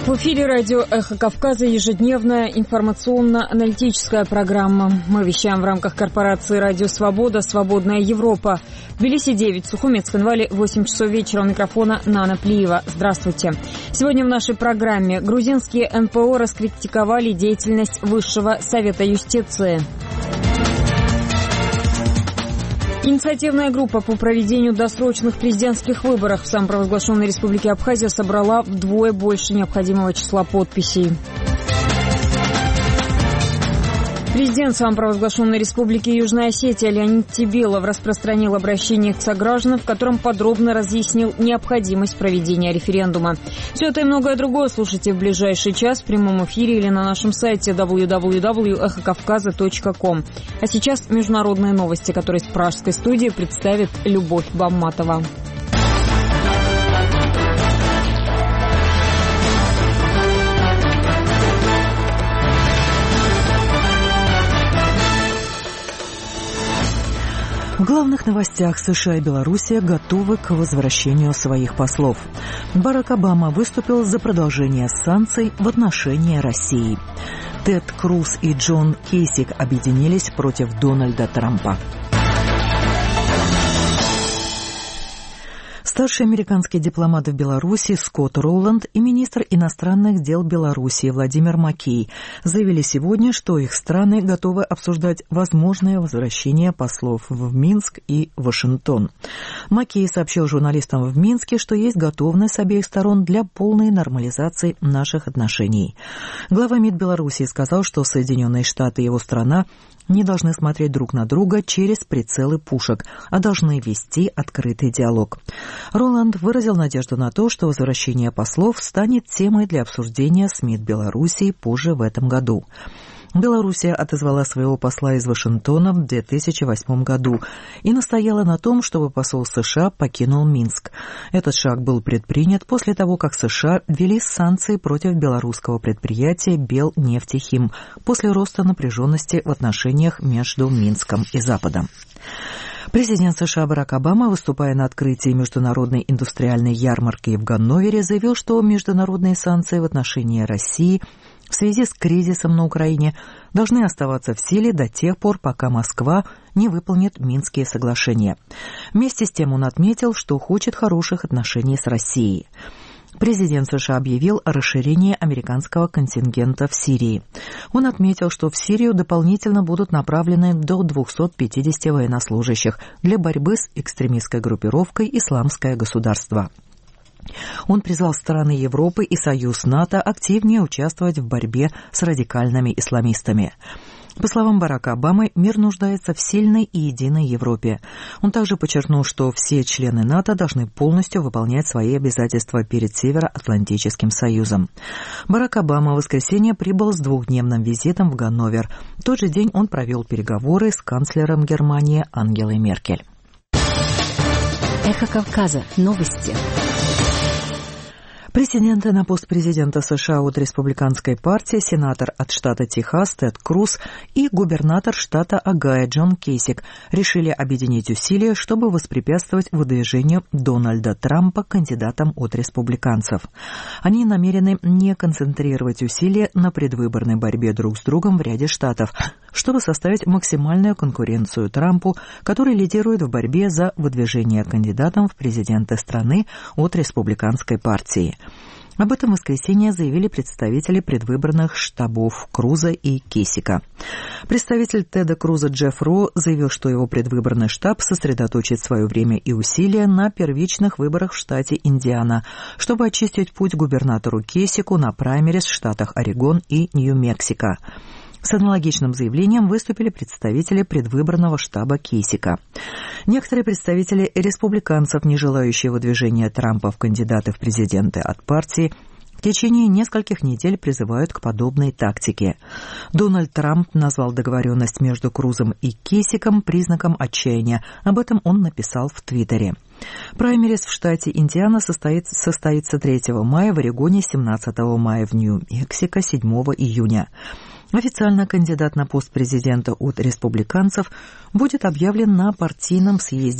В эфире радио «Эхо Кавказа» ежедневная информационно-аналитическая программа. Мы вещаем в рамках корпорации «Радио Свобода», «Свободная Европа». В Тбилиси 9, в Сухумет-Цхинвале 8 часов вечера. У микрофона Нана Плиева. Здравствуйте. Сегодня в нашей программе грузинские НПО раскритиковали деятельность Высшего Совета юстиции. Инициативная группа по проведению досрочных президентских выборов в самопровозглашенной Республике Абхазия собрала вдвое больше необходимого числа подписей. Президент самопровозглашенной Республики Южная Осетия Леонид Тебелов распространил обращение к согражданам, в котором подробно разъяснил необходимость проведения референдума. Все это и многое другое слушайте в ближайший час в прямом эфире или на нашем сайте www.эхокавказа.ком. А сейчас международные новости, которые с пражской студии представит Любовь Бамматова. В главных новостях: США и Белоруссия готовы к возвращению своих послов. Барак Обама выступил за продолжение санкций в отношении России. Тед Круз и Джон Кейсик объединились против Дональда Трампа. Старший американский дипломат в Беларуси Скотт Роланд и министр иностранных дел Беларуси Владимир Макей заявили сегодня, что их страны готовы обсуждать возможное возвращение послов в Минск и Вашингтон. Макей сообщил журналистам в Минске, что есть готовность с обеих сторон для полной нормализации наших отношений. Глава МИД Беларуси сказал, что Соединенные Штаты и его страна не должны смотреть друг на друга через прицелы пушек, а должны вести открытый диалог. Роланд выразил надежду на то, что возвращение послов станет темой для обсуждения с МИД Белоруссии позже в этом году. Белоруссия отозвала своего посла из Вашингтона в 2008 году и настояла на том, чтобы посол США покинул Минск. Этот шаг был предпринят после того, как США ввели санкции против белорусского предприятия «Белнефтехим» после роста напряженности в отношениях между Минском и Западом. Президент США Барак Обама, выступая на открытии международной индустриальной ярмарки в Ганновере, заявил, что международные санкции в отношении России в связи с кризисом на Украине должны оставаться в силе до тех пор, пока Москва не выполнит Минские соглашения. Вместе с тем он отметил, что хочет хороших отношений с Россией. Президент США объявил о расширении американского контингента в Сирии. Он отметил, что в Сирию дополнительно будут направлены до 250 военнослужащих для борьбы с экстремистской группировкой «Исламское государство». Он призвал страны Европы и Союз НАТО активнее участвовать в борьбе с радикальными исламистами. По словам Барака Обамы, мир нуждается в сильной и единой Европе. Он также подчеркнул, что все члены НАТО должны полностью выполнять свои обязательства перед Североатлантическим Союзом. Барак Обама в воскресенье прибыл с двухдневным визитом в Ганновер. В тот же день он провел переговоры с канцлером Германии Ангелой Меркель. Эхо Кавказа. Новости. Президент на пост президента США от республиканской партии, сенатор от штата Техас Тед Круз и губернатор штата Огайо Джон Кейсик решили объединить усилия, чтобы воспрепятствовать выдвижению Дональда Трампа кандидатом от республиканцев. Они намерены не концентрировать усилия на предвыборной борьбе друг с другом в ряде штатов, чтобы составить максимальную конкуренцию Трампу, который лидирует в борьбе за выдвижение кандидатом в президенты страны от республиканской партии. Об этом в воскресенье заявили представители предвыборных штабов Круза и Кейсика. Представитель Теда Круза Джефф Ро заявил, что его предвыборный штаб сосредоточит свое время и усилия на первичных выборах в штате Индиана, чтобы очистить путь губернатору Кейсику на праймерис в штатах Орегон и Нью-Мексико. С аналогичным заявлением выступили представители предвыборного штаба Кейсика. Некоторые представители республиканцев, не желающие выдвижения Трампа в кандидаты в президенты от партии, в течение нескольких недель призывают к подобной тактике. Дональд Трамп назвал договоренность между Крузом и Кейсиком признаком отчаяния. Об этом он написал в Твиттере. Праймерис в штате Индиана состоится 3 мая, в Орегоне 17 мая, в Нью-Мексико 7 июня. Официально кандидат на пост президента от республиканцев будет объявлен на партийном съезде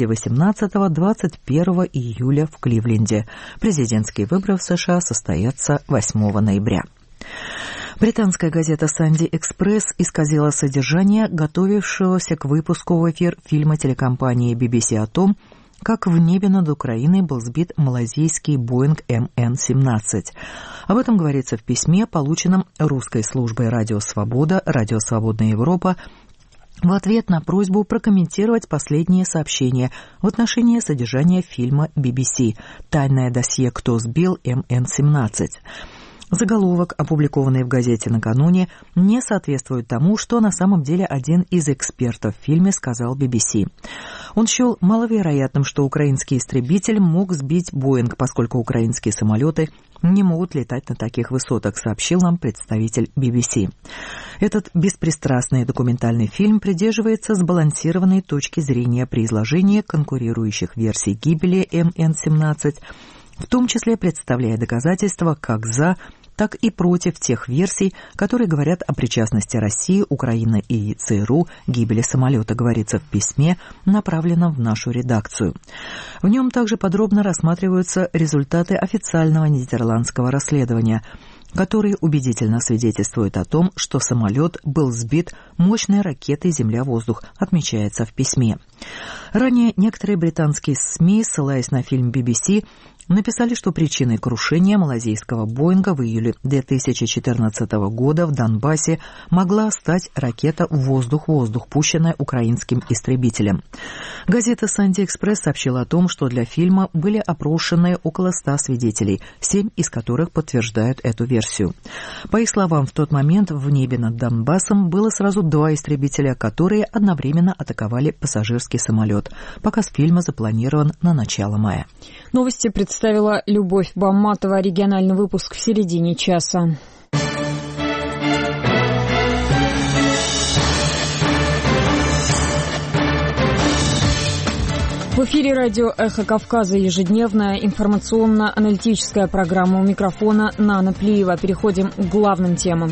18-21 июля в Кливленде. Президентские выборы в США состоятся 8 ноября. Британская газета «Санди Экспресс» исказила содержание готовившегося к выпуску в эфир фильма телекомпании BBC о том, как в небе над Украиной был сбит малайзийский Боинг МН-17. Об этом говорится в письме, полученном русской службой «Радио Свобода», «Радио Свободная Европа», в ответ на просьбу прокомментировать последние сообщения в отношении содержания фильма BBC «Тайное досье. Кто сбил МН-17». Заголовок, опубликованный в газете накануне, не соответствует тому, что на самом деле один из экспертов в фильме сказал BBC. Он счел маловероятным, что украинский истребитель мог сбить Боинг, поскольку украинские самолеты не могут летать на таких высотах, сообщил нам представитель BBC. Этот беспристрастный документальный фильм придерживается сбалансированной точки зрения при изложении конкурирующих версий гибели МН-17, в том числе представляя доказательства как за, так и против тех версий, которые говорят о причастности России, Украины и ЦРУ к гибели самолета, говорится в письме, направленном в нашу редакцию. В нем также подробно рассматриваются результаты официального нидерландского расследования, которые убедительно свидетельствуют о том, что самолет был сбит мощной ракетой «Земля-воздух», отмечается в письме. Ранее некоторые британские СМИ, ссылаясь на фильм BBC, написали, что причиной крушения малайзийского Боинга в июле 2014 года в Донбассе могла стать ракета «Воздух-воздух», пущенная украинским истребителем. Газета «Санди Экспресс» сообщила о том, что для фильма были опрошены около 100 свидетелей, 7 из которых подтверждают эту версию. По их словам, в тот момент в небе над Донбассом было сразу 2 истребителя, которые одновременно атаковали пассажирский самолет. Показ фильма запланирован на начало мая. Новости представила Любовь Бамматова. Региональный выпуск в середине часа. В эфире радио «Эхо Кавказа» ежедневная информационно-аналитическая программа. У микрофона Нана Плиева. Переходим к главным темам.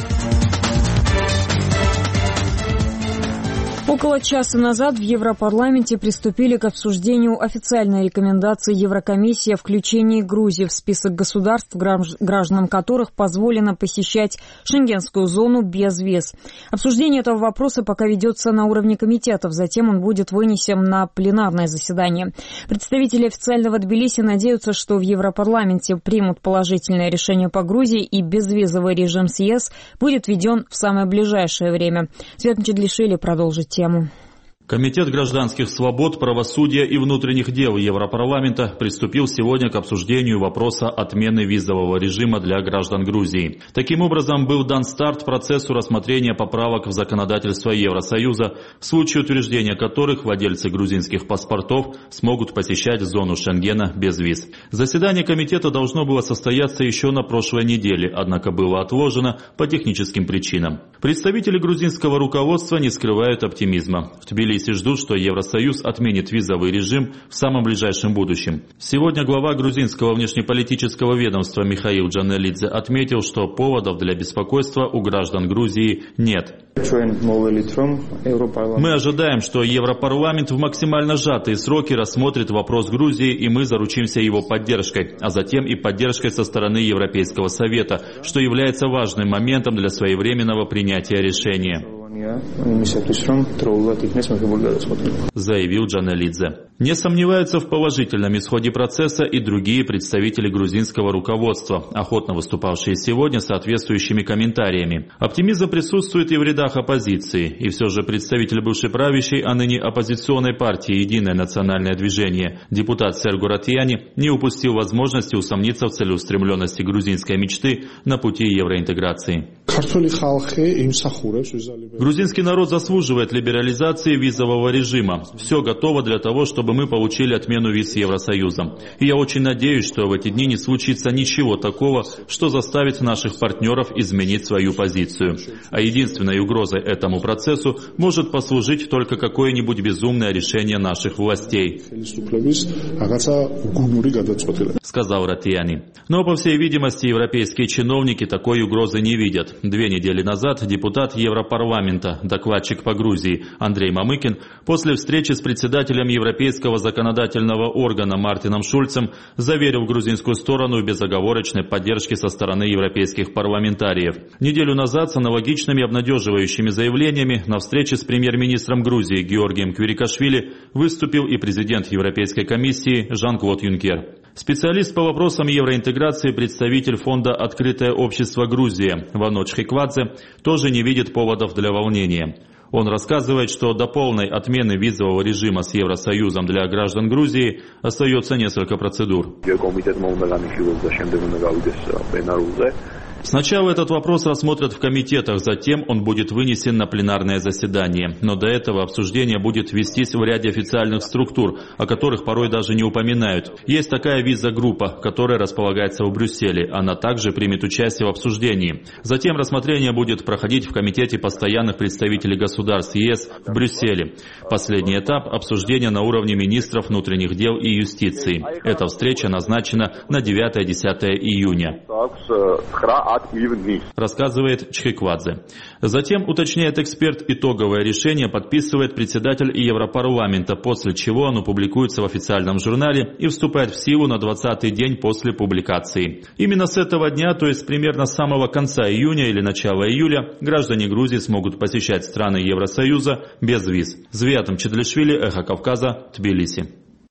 Около часа назад в Европарламенте приступили к обсуждению официальной рекомендации Еврокомиссии о включении Грузии в список государств, гражданам которых позволено посещать шенгенскую зону без виз. Обсуждение этого вопроса пока ведется на уровне комитетов, затем он будет вынесен на пленарное заседание. Представители официального Тбилиси надеются, что в Европарламенте примут положительное решение по Грузии и безвизовый режим с ЕС будет введен в самое ближайшее время. Свет Мчедлишвили продолжит тему. Комитет гражданских свобод, правосудия и внутренних дел Европарламента приступил сегодня к обсуждению вопроса отмены визового режима для граждан Грузии. Таким образом, был дан старт процессу рассмотрения поправок в законодательство Евросоюза, в случае утверждения которых владельцы грузинских паспортов смогут посещать зону Шенгена без виз. Заседание комитета должно было состояться еще на прошлой неделе, однако было отложено по техническим причинам. Представители грузинского руководства не скрывают оптимизма. В Тбилиси ждут, что Евросоюз отменит визовый режим в самом ближайшем будущем. Сегодня глава грузинского внешнеполитического ведомства Михаил Джанелидзе отметил, что поводов для беспокойства у граждан Грузии нет. Мы ожидаем, что Европарламент в максимально сжатые сроки рассмотрит вопрос Грузии, и мы заручимся его поддержкой, а затем и поддержкой со стороны Европейского Совета, что является важным моментом для своевременного принятия решения, заявил Джанелидзе. Не сомневаются в положительном исходе процесса и другие представители грузинского руководства, охотно выступавшие сегодня соответствующими комментариями. Оптимизм присутствует и в рядах оппозиции, и все же представитель бывшей правящей, а ныне оппозиционной партии «Единое национальное движение» депутат Сергу Ратияни не упустил возможности усомниться в целеустремленности грузинской мечты на пути евроинтеграции. Грузинский народ заслуживает либерализации визового режима. Все готово для того, чтобы мы получили отмену виз с Евросоюзом. И я очень надеюсь, что в эти дни не случится ничего такого, что заставит наших партнеров изменить свою позицию. А единственной угрозой этому процессу может послужить только какое-нибудь безумное решение наших властей, сказал Ратияни. Но, по всей видимости, европейские чиновники такой угрозы не видят. лет. 2 недели назад депутат Европарламента, докладчик по Грузии Андрей Мамыкин после встречи с председателем Европейского законодательного органа Мартином Шульцем заверил грузинскую сторону в безоговорочной поддержке со стороны европейских парламентариев. Неделю назад с аналогичными обнадеживающими заявлениями на встрече с премьер-министром Грузии Георгием Квирикашвили выступил и президент Европейской комиссии Жан-Клод Юнкер. Специалист по вопросам евроинтеграции, представитель фонда «Открытое общество Грузии» Вано Чхиквадзе тоже не видит поводов для волнения. Он рассказывает, что до полной отмены визового режима с Евросоюзом для граждан Грузии остается несколько процедур. Сначала этот вопрос рассмотрят в комитетах, затем он будет вынесен на пленарное заседание. Но до этого обсуждение будет вестись в ряде официальных структур, о которых порой даже не упоминают. Есть такая виза-группа, которая располагается в Брюсселе. Она также примет участие в обсуждении. Затем рассмотрение будет проходить в Комитете постоянных представителей государств ЕС в Брюсселе. Последний этап – обсуждение на уровне министров внутренних дел и юстиции. Эта встреча назначена на 9-10 июня. Рассказывает Чхиквадзе. Затем, уточняет эксперт, итоговое решение подписывает председатель Европарламента, после чего оно публикуется в официальном журнале и вступает в силу на 20-й день после публикации. Именно с этого дня, то есть примерно с самого конца июня или начала июля, граждане Грузии смогут посещать страны Евросоюза без виз. Звиатом Чедлишвили, Эхо Кавказа, Тбилиси.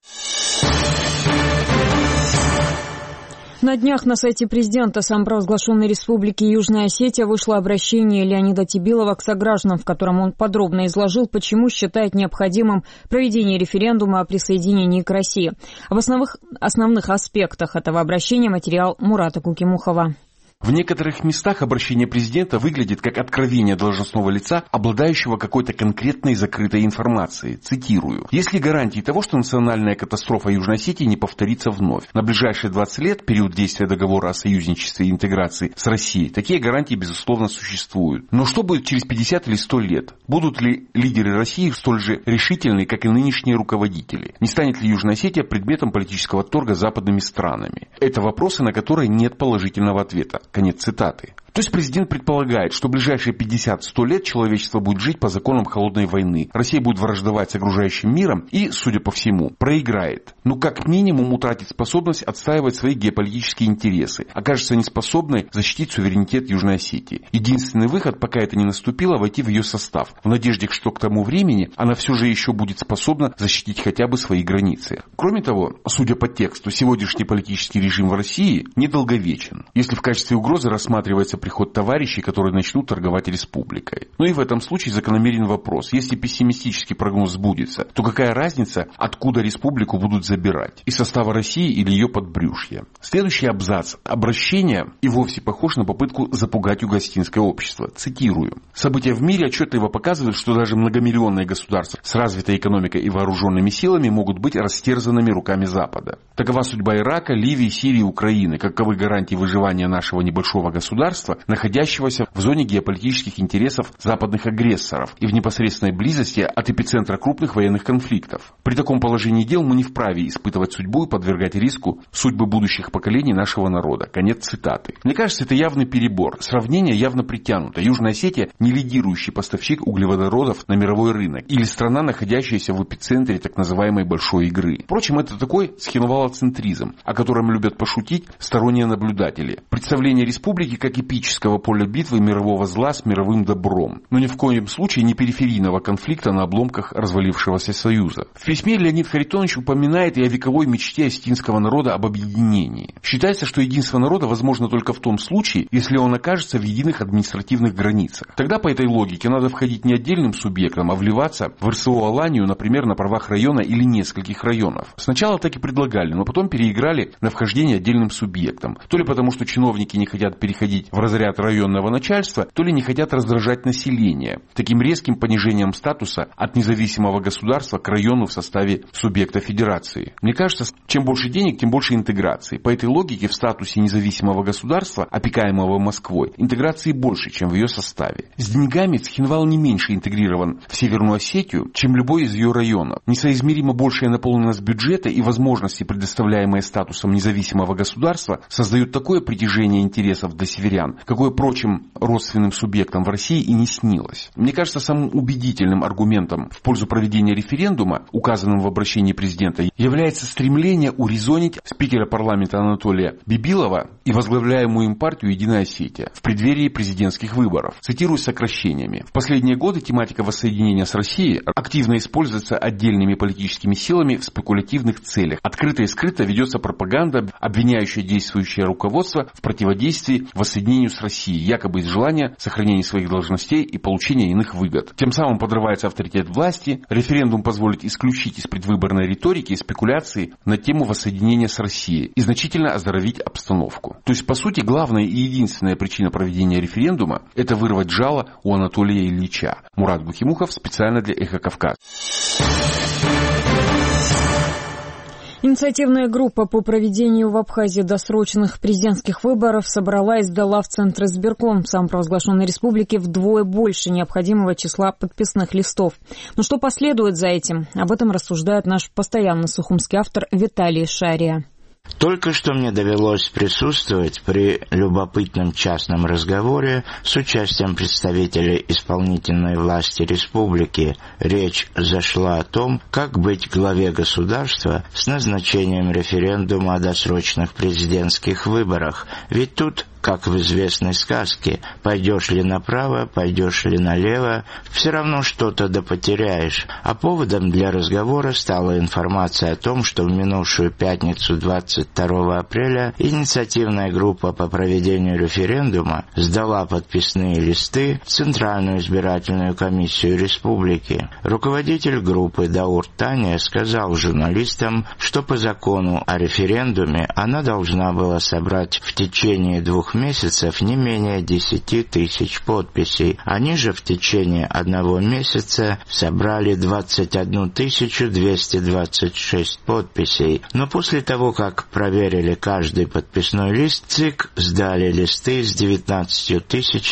На днях на сайте президента самопровозглашенной республики Южная Осетия вышло обращение Леонида Тибилова к согражданам, в котором он подробно изложил, почему считает необходимым проведение референдума о присоединении к России. Об основных аспектах этого обращения материал Мурата Кукимухова. В некоторых местах обращение президента выглядит как откровение должностного лица, обладающего какой-то конкретной закрытой информацией. Цитирую. «Есть ли гарантии того, что национальная катастрофа Южной Осетии не повторится вновь? На ближайшие 20 лет, период действия договора о союзничестве и интеграции с Россией, такие гарантии, безусловно, существуют. Но что будет через 50 или 100 лет? Будут ли лидеры России столь же решительны, как и нынешние руководители? Не станет ли Южная Осетия предметом политического торга западными странами? Это вопросы, на которые нет положительного ответа». Конец цитаты. То есть президент предполагает, что в ближайшие 50-100 лет человечество будет жить по законам холодной войны. Россия будет враждовать с окружающим миром и, судя по всему, проиграет. Но как минимум утратит способность отстаивать свои геополитические интересы. Окажется неспособной защитить суверенитет Южной Осетии. Единственный выход, пока это не наступило, войти в ее состав. В надежде, что к тому времени она все же еще будет способна защитить хотя бы свои границы. Кроме того, судя по тексту, сегодняшний политический режим в России недолговечен. Если в качестве угрозы рассматривается приход товарищей, которые начнут торговать республикой. Но и в этом случае закономерен вопрос. Если пессимистический прогноз сбудется, то какая разница, откуда республику будут забирать? Из состава России или ее подбрюшья? Следующий абзац обращения и вовсе похож на попытку запугать юго-осетинское общество. Цитирую. «События в мире отчетливо показывают, что даже многомиллионные государства с развитой экономикой и вооруженными силами могут быть растерзанными руками Запада. Такова судьба Ирака, Ливии, Сирии, Украины. Каковы гарантии выживания нашего небольшого государства, находящегося в зоне геополитических интересов западных агрессоров и в непосредственной близости от эпицентра крупных военных конфликтов. При таком положении дел мы не вправе испытывать судьбу и подвергать риску судьбы будущих поколений нашего народа». Конец цитаты. Мне кажется, это явный перебор. Сравнение явно притянуто. Южная Осетия не лидирующий поставщик углеводородов на мировой рынок или страна, находящаяся в эпицентре так называемой большой игры. Впрочем, это такой схинвалоцентризм, о котором любят пошутить сторонние наблюдатели. Представление республики как эпического поля битвы мирового зла с мировым добром, но ни в коем случае не периферийного конфликта на обломках развалившегося союза. В письме Леонид Харитонович упоминает и о вековой мечте осетинского народа об объединении. Считается, что единство народа возможно только в том случае, если он окажется в единых административных границах. Тогда по этой логике надо входить не отдельным субъектом, а вливаться в РСО Аланию, например, на правах района или нескольких районов. Сначала так и предлагали, но потом переиграли на вхождение отдельным субъектом. То ли потому, что чиновники не хотят переходить в разряд районного начальства, то ли не хотят раздражать население таким резким понижением статуса от независимого государства к району в составе субъекта федерации. Мне кажется, чем больше денег, тем больше интеграции. По этой логике в статусе независимого государства, опекаемого Москвой, интеграции больше, чем в ее составе. С деньгами Цхинвал не меньше интегрирован в Северную Осетию, чем любой из ее районов. Несоизмеримо большая наполненность бюджета и возможности, предоставляемые статусом независимого государства, создают такое притяжение интересов для северян, какое прочим родственным субъектам в России и не снилось. Мне кажется, самым убедительным аргументом в пользу проведения референдума, указанным в обращении президента, является стремление урезонить спикера парламента Анатолия Бибилова и возглавляемую им партию «Единая Осетия» в преддверии президентских выборов. Цитирую сокращениями. В последние годы тематика воссоединения с Россией активно используется отдельными политическими силами в спекулятивных целях. Открыто и скрыто ведется пропаганда, обвиняющая действующее руководство в противодействии воссоединению с Россией, якобы из желания сохранения своих должностей и получения иных выгод. Тем самым подрывается авторитет власти. Референдум позволит исключить из предвыборной риторики и спекуляции на тему воссоединения с Россией и значительно оздоровить обстановку. То есть, по сути, главная и единственная причина проведения референдума – это вырвать жало у Анатолия Ильича. Мурат Бухимухов специально для «Эхо Кавказа». Инициативная группа по проведению в Абхазии досрочных президентских выборов собрала и сдала в Центр избирком самопровозглашенной республики вдвое больше необходимого числа подписных листов. Но что последует за этим? Об этом рассуждает наш постоянно сухумский автор Виталий Шария. Только что мне довелось присутствовать при любопытном частном разговоре с участием представителей исполнительной власти республики. Речь зашла о том, как быть главе государства с назначением референдума о досрочных президентских выборах. Ведь тут, как в известной сказке, пойдешь ли направо, пойдешь ли налево, все равно что-то да потеряешь. А поводом для разговора стала информация о том, что в минувшую пятницу 22 апреля инициативная группа по проведению референдума сдала подписные листы в Центральную избирательную комиссию республики. Руководитель группы Даур Таня сказал журналистам, что по закону о референдуме она должна была собрать в течение 2 месяцев не менее 10 тысяч подписей. Они же в течение 1 месяца собрали 21 226 подписей. Но после того, как проверили каждый подписной лист, ЦИК сдали листы с 19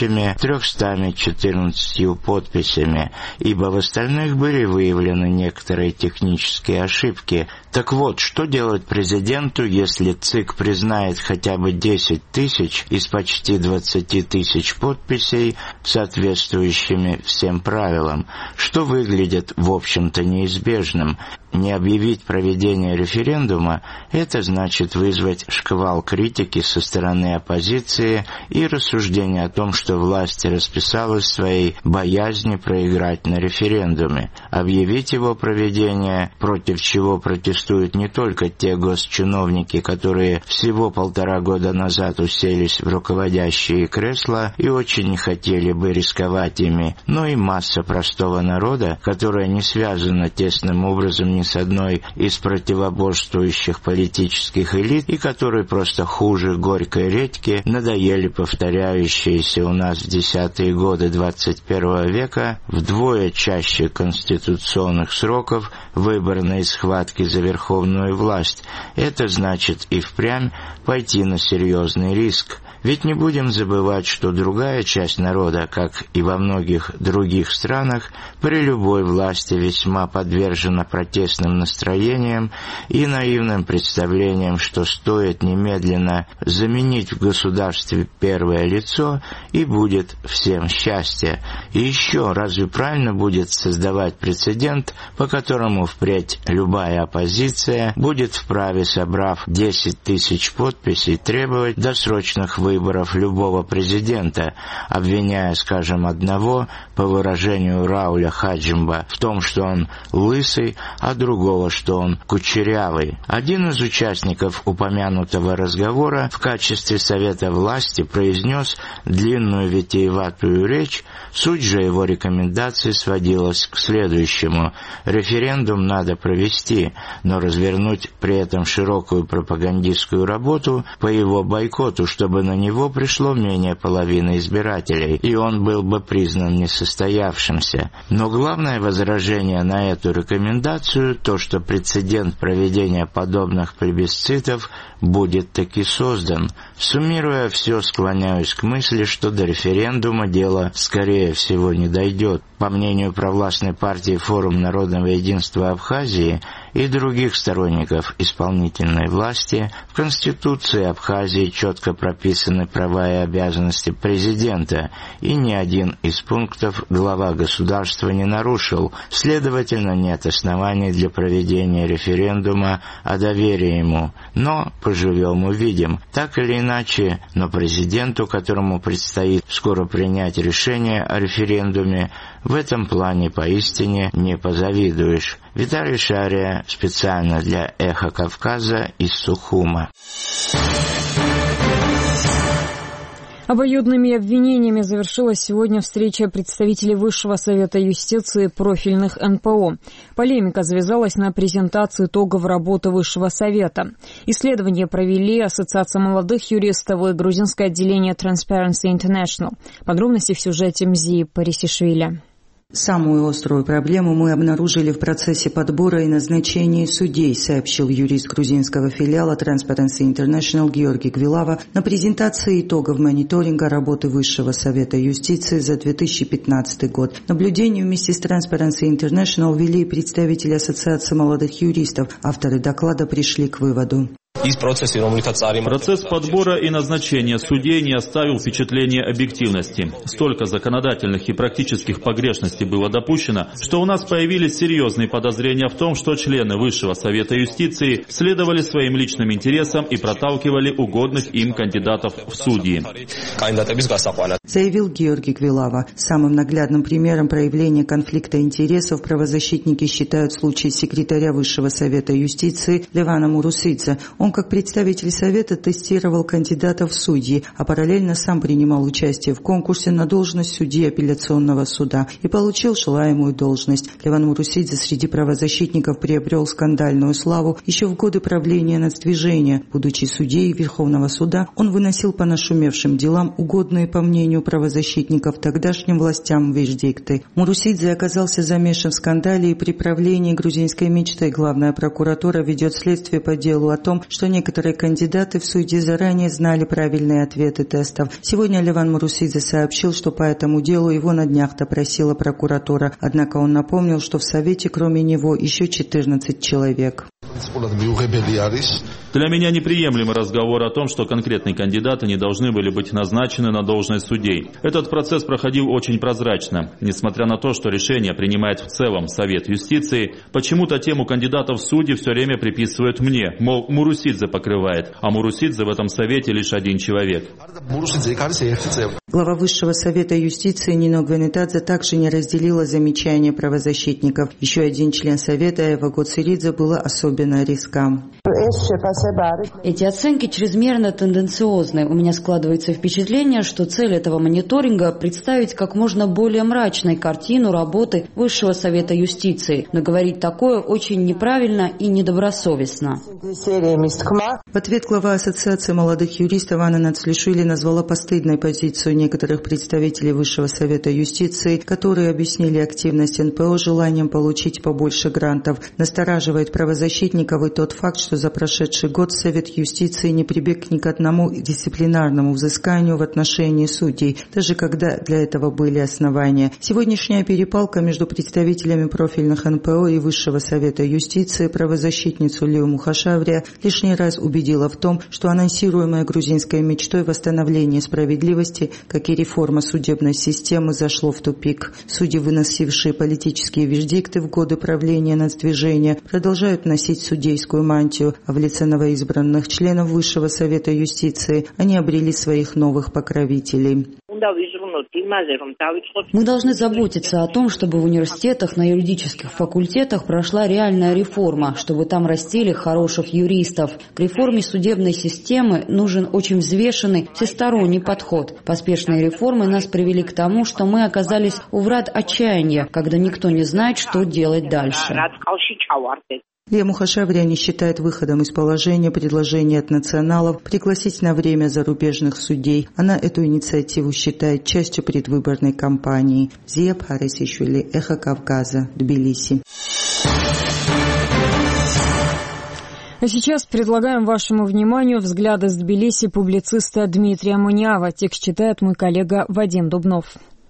314 подписями, ибо в остальных были выявлены некоторые технические ошибки. Так вот, что делать президенту, если ЦИК признает хотя бы 10 тысяч из почти 20 тысяч подписей соответствующими всем правилам, что выглядит, в общем-то, неизбежным? Не объявить проведение референдума – это значит вызвать шквал критики со стороны оппозиции и рассуждения о том, что власть расписалась в своей боязни проиграть на референдуме. Объявить его проведение, против чего протестуют не только те госчиновники, которые всего 1,5 года назад уселись в руководящие кресла и очень не хотели бы рисковать ими, но и масса простого народа, которая не связана тесным образом ни с одной из противоборствующих политических элит и которые просто хуже горькой редьки надоели повторяющиеся у нас в 10-е годы 21 века вдвое чаще конституционных сроков выборной схватки за верховную власть. Это значит и впрямь пойти на серьезный риск. Ведь не будем забывать, что другая часть народа, как и во многих других странах, при любой власти весьма подвержена протестным настроениям и наивным представлениям, что стоит немедленно заменить в государстве первое лицо, и будет всем счастье. И еще, разве правильно будет создавать прецедент, по которому впредь любая оппозиция будет вправе, собрав 10 тысяч подписей, требовать досрочных выборов любого президента, обвиняя, скажем, одного, по выражению Рауля Хаджимба, в том, что он лысый, а другого, что он кучерявый. Один из участников упомянутого разговора в качестве совета власти произнес длинную витиеватую речь, суть же его рекомендаций сводилась к следующему: референдум надо провести, но развернуть при этом широкую пропагандистскую работу по его бойкоту, чтобы на него пришло менее половины избирателей, и он был бы признан несостоявшимся. Но главное возражение на эту рекомендацию то, что прецедент проведения подобных плебисцитов будет таки создан. Суммируя все, склоняюсь к мысли, что до референдума дело, скорее всего, не дойдет. По мнению провластной партии «Форум народного единства Абхазии», и других сторонников исполнительной власти. В Конституции Абхазии четко прописаны права и обязанности президента, и ни один из пунктов глава государства не нарушил. Следовательно, нет оснований для проведения референдума о доверии ему. Но поживем увидим. Так или иначе, но президенту, которому предстоит скоро принять решение о референдуме, в этом плане поистине не позавидуешь. Виталий Шария специально для «Эхо Кавказа» из Сухума. Обоюдными обвинениями завершилась сегодня встреча представителей Высшего совета юстиции профильных НПО. Полемика завязалась на презентации итогов работы Высшего совета. Исследование провели Ассоциация молодых юристов и грузинское отделение Transparency International. Подробности в сюжете Мзии Парисишвили. Самую острую проблему мы обнаружили в процессе подбора и назначения судей, сообщил юрист грузинского филиала Transparency International Георгий Гвилава на презентации итогов мониторинга работы Высшего совета юстиции за 2015 год. Наблюдение вместе с Transparency International вели представители Ассоциации молодых юристов. Авторы доклада пришли к выводу. Процесс подбора и назначения судей не оставил впечатления объективности. Столько законодательных и практических погрешностей было допущено, что у нас появились серьезные подозрения в том, что члены Высшего совета юстиции следовали своим личным интересам и проталкивали угодных им кандидатов в судьи. Заявил Георгий Гвилава. Самым наглядным примером проявления конфликта интересов правозащитники считают случай секретаря Высшего совета юстиции Левана Мурусидзе. Он, как представитель Совета, тестировал кандидатов в судьи, а параллельно сам принимал участие в конкурсе на должность судьи апелляционного суда и получил желаемую должность. Леван Мурусидзе среди правозащитников приобрел скандальную славу еще в годы правления нацдвижения. Будучи судьей Верховного суда, он выносил по нашумевшим делам угодные, по мнению правозащитников, тогдашним властям вердикты. Мурусидзе оказался замешан в скандале, и при правлении грузинской мечты главная прокуратура ведет следствие по делу о том, что некоторые кандидаты в судьи заранее знали правильные ответы тестов. Сегодня Леван Мурусидзе сообщил, что по этому делу его на днях допросила прокуратура. Однако он напомнил, что в Совете кроме него еще 14 человек. Для меня неприемлемый разговор о том, что конкретные кандидаты не должны были быть назначены на должность судей. Этот процесс проходил очень прозрачно. Несмотря на то, что решение принимает в целом Совет юстиции, почему-то тему кандидатов в судьи все время приписывают мне, мол, Мурусидзе покрывает, а Мурусидзе в этом Совете лишь один человек. Глава Высшего совета юстиции Нино Гвенетадзе также не разделила замечания правозащитников. Еще один член Совета, Эва Гоцеридзе, была особенно резка. Эти оценки чрезмерно тенденциозны. У меня складывается впечатление, что цель этого мониторинга – представить как можно более мрачной картину работы Высшего совета юстиции. Но говорить такое очень неправильно и недобросовестно. В ответ глава Ассоциации молодых юристов Анна Нацлишвили назвала постыдной позицию некоторых представителей Высшего совета юстиции, которые объяснили активность НПО желанием получить побольше грантов. Настораживает правозащитников и тот факт, что за прошедший год Совет юстиции не прибег ни к одному дисциплинарному взысканию в отношении судей, даже когда для этого были основания. Сегодняшняя перепалка между представителями профильных НПО и Высшего совета юстиции правозащитницу Лию Мухашаврия лишний раз убедила в том, что анонсируемая грузинской мечтой восстановления справедливости, как и реформа судебной системы, зашло в тупик. Судьи, выносившие политические вердикты в годы правления нацдвижения, продолжают носить судейскую мантию, а в лице новоизбранных членов Высшего совета юстиции они обрели своих новых покровителей. Мы должны заботиться о том, чтобы в университетах, на юридических факультетах прошла реальная реформа, чтобы там растили хороших юристов. К реформе судебной системы нужен очень взвешенный, всесторонний подход. Поспешные реформы нас привели к тому, что мы оказались у врат отчаяния, когда никто не знает, что делать дальше. Лия Мухашаврия не считает выходом из положения предложение от националов пригласить на время зарубежных судей. Она эту инициативу считает частью предвыборной кампании. Зия Парисишвили, Эхо Кавказа, Тбилиси. А сейчас предлагаем вашему вниманию взгляд из Тбилиси публициста Дмитрия Муниава. Текст читает мой коллега Вадим Дубнов.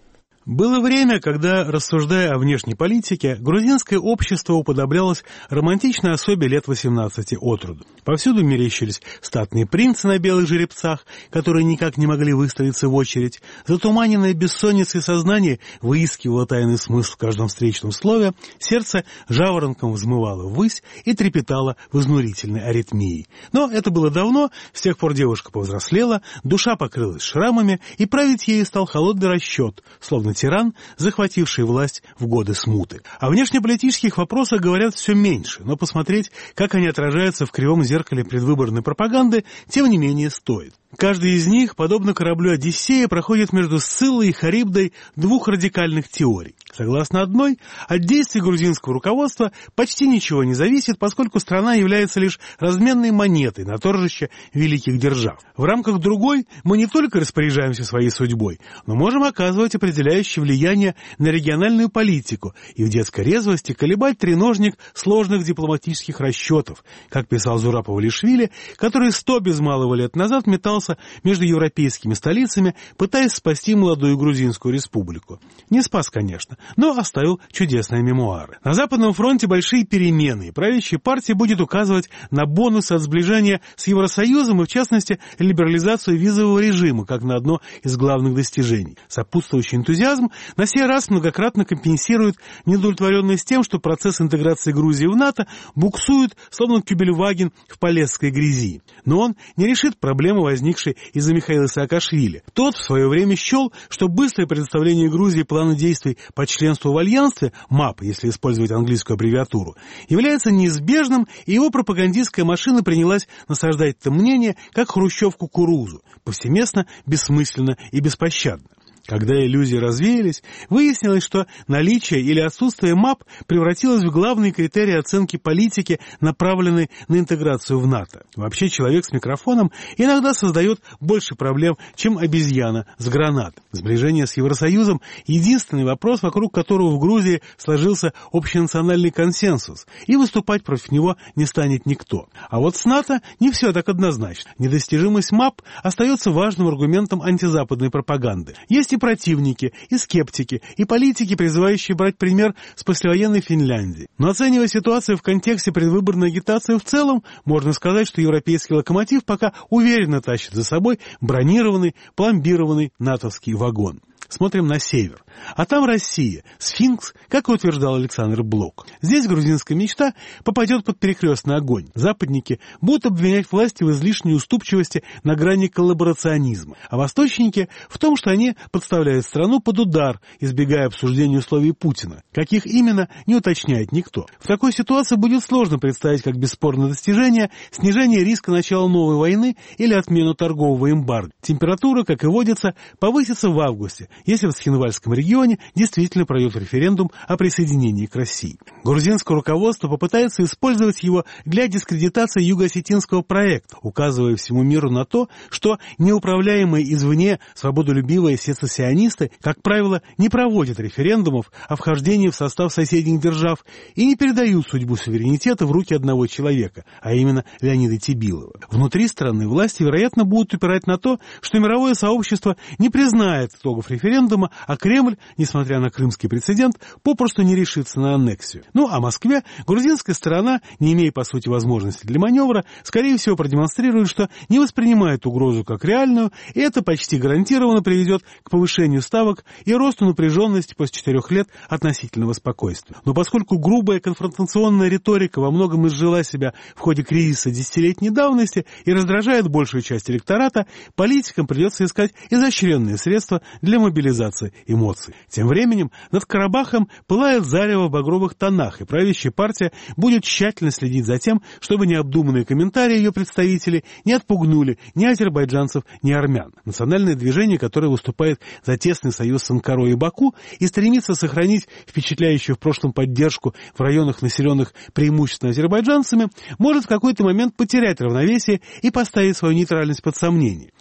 Было время, когда, рассуждая о внешней политике, грузинское общество уподоблялось романтичной особе лет 18 от роду. Повсюду мерещились статные принцы на белых жеребцах, которые никак не могли выстроиться в очередь. Затуманенное бессонницей сознание выискивало тайный смысл в каждом встречном слове, сердце жаворонком взмывало ввысь и трепетало в изнурительной аритмии. Но это было давно, с тех пор девушка повзрослела, душа покрылась шрамами, и править ею стал холодный расчет, словно тиран, захвативший власть в годы смуты. О внешнеполитических вопросах говорят все меньше, но посмотреть, как они отражаются в кривом зеркале предвыборной пропаганды, тем не менее стоит. Каждый из них, подобно кораблю Одиссея, проходит между Сциллой и Харибдой двух радикальных теорий. Согласно одной, от действий грузинского руководства почти ничего не зависит, поскольку страна является лишь разменной монетой на торжище великих держав. В рамках другой мы не только распоряжаемся своей судьбой, но можем оказывать определяющее влияние на региональную политику и в детской резвости колебать треножник сложных дипломатических расчетов, как писал Зураб Павлишвили, который 100 без малого лет назад метался между европейскими столицами, пытаясь спасти молодую грузинскую республику. Не спас, конечно, но оставил чудесные мемуары. На Западном фронте большие перемены, и правящая партия будет указывать на бонусы от сближения с Евросоюзом и, в частности, либерализацию визового режима, как на одно из главных достижений. Сопутствующий энтузиазм на сей раз многократно компенсирует неудовлетворенность тем, что процесс интеграции Грузии в НАТО буксует, словно кюбельваген в полесской грязи. Но он не решит проблемы, возникшей из-за Михаила Саакашвили. Тот в свое время счел, что быстрое предоставление Грузии плана действий по членству в альянсе, МАП, если использовать английскую аббревиатуру, является неизбежным, и его пропагандистская машина принялась насаждать это мнение, как хрущев кукурузу, повсеместно, бессмысленно и беспощадно. Когда иллюзии развеялись, выяснилось, что наличие или отсутствие МАП превратилось в главный критерий оценки политики, направленной на интеграцию в НАТО. Вообще человек с микрофоном иногда создает больше проблем, чем обезьяна с гранатой. Сближение с Евросоюзом – единственный вопрос, вокруг которого в Грузии сложился общенациональный консенсус, и выступать против него не станет никто. А вот с НАТО не все так однозначно. Недостижимость МАП остается важным аргументом антизападной пропаганды. Есть и противники, и скептики, и политики, призывающие брать пример с послевоенной Финляндии. Но оценивая ситуацию в контексте предвыборной агитации в целом, можно сказать, что европейский локомотив пока уверенно тащит за собой бронированный, пломбированный натовский вагон. Смотрим на север. А там Россия, сфинкс, как и утверждал Александр Блок. Здесь грузинская мечта попадет под перекрестный огонь. Западники будут обвинять власти в излишней уступчивости на грани коллаборационизма, а восточники в том, что они подставляют страну под удар, избегая обсуждения условий Путина. Каких именно, не уточняет никто. В такой ситуации будет сложно представить как бесспорное достижение снижение риска начала новой войны или отмену торгового эмбарго. Температура, как и водится, повысится в августе, если в Схинвальском регионе действительно пройдет референдум о присоединении к России. Грузинское руководство попытается использовать его для дискредитации юго-осетинского проекта, указывая всему миру на то, что неуправляемые извне свободолюбивые сецессионисты, как правило, не проводят референдумов о вхождении в состав соседних держав и не передают судьбу суверенитета в руки одного человека, а именно Леонида Тибилова. Внутри страны власти, вероятно, будут упирать на то, что мировое сообщество не признает итогов референдума, а Кремль, несмотря на крымский прецедент, попросту не решится на аннексию. Ну, а Москве грузинская сторона, не имея, по сути, возможности для маневра, скорее всего, продемонстрирует, что не воспринимает угрозу как реальную, и это почти гарантированно приведет к повышению ставок и росту напряженности после 4 лет относительного спокойствия. Но поскольку грубая конфронтационная риторика во многом изжила себя в ходе кризиса десятилетней давности и раздражает большую часть электората, политикам придется искать изощренные средства для мобилизации эмоций. Тем временем над Карабахом пылает зарево в багровых тонах, и правящая партия будет тщательно следить за тем, чтобы необдуманные комментарии ее представителей не отпугнули ни азербайджанцев, ни армян. Национальное движение, которое выступает за тесный союз с Анкарой и Баку и стремится сохранить впечатляющую в прошлом поддержку в районах, населенных преимущественно азербайджанцами, может в какой-то момент потерять равновесие и поставить свою нейтральность под сомнение.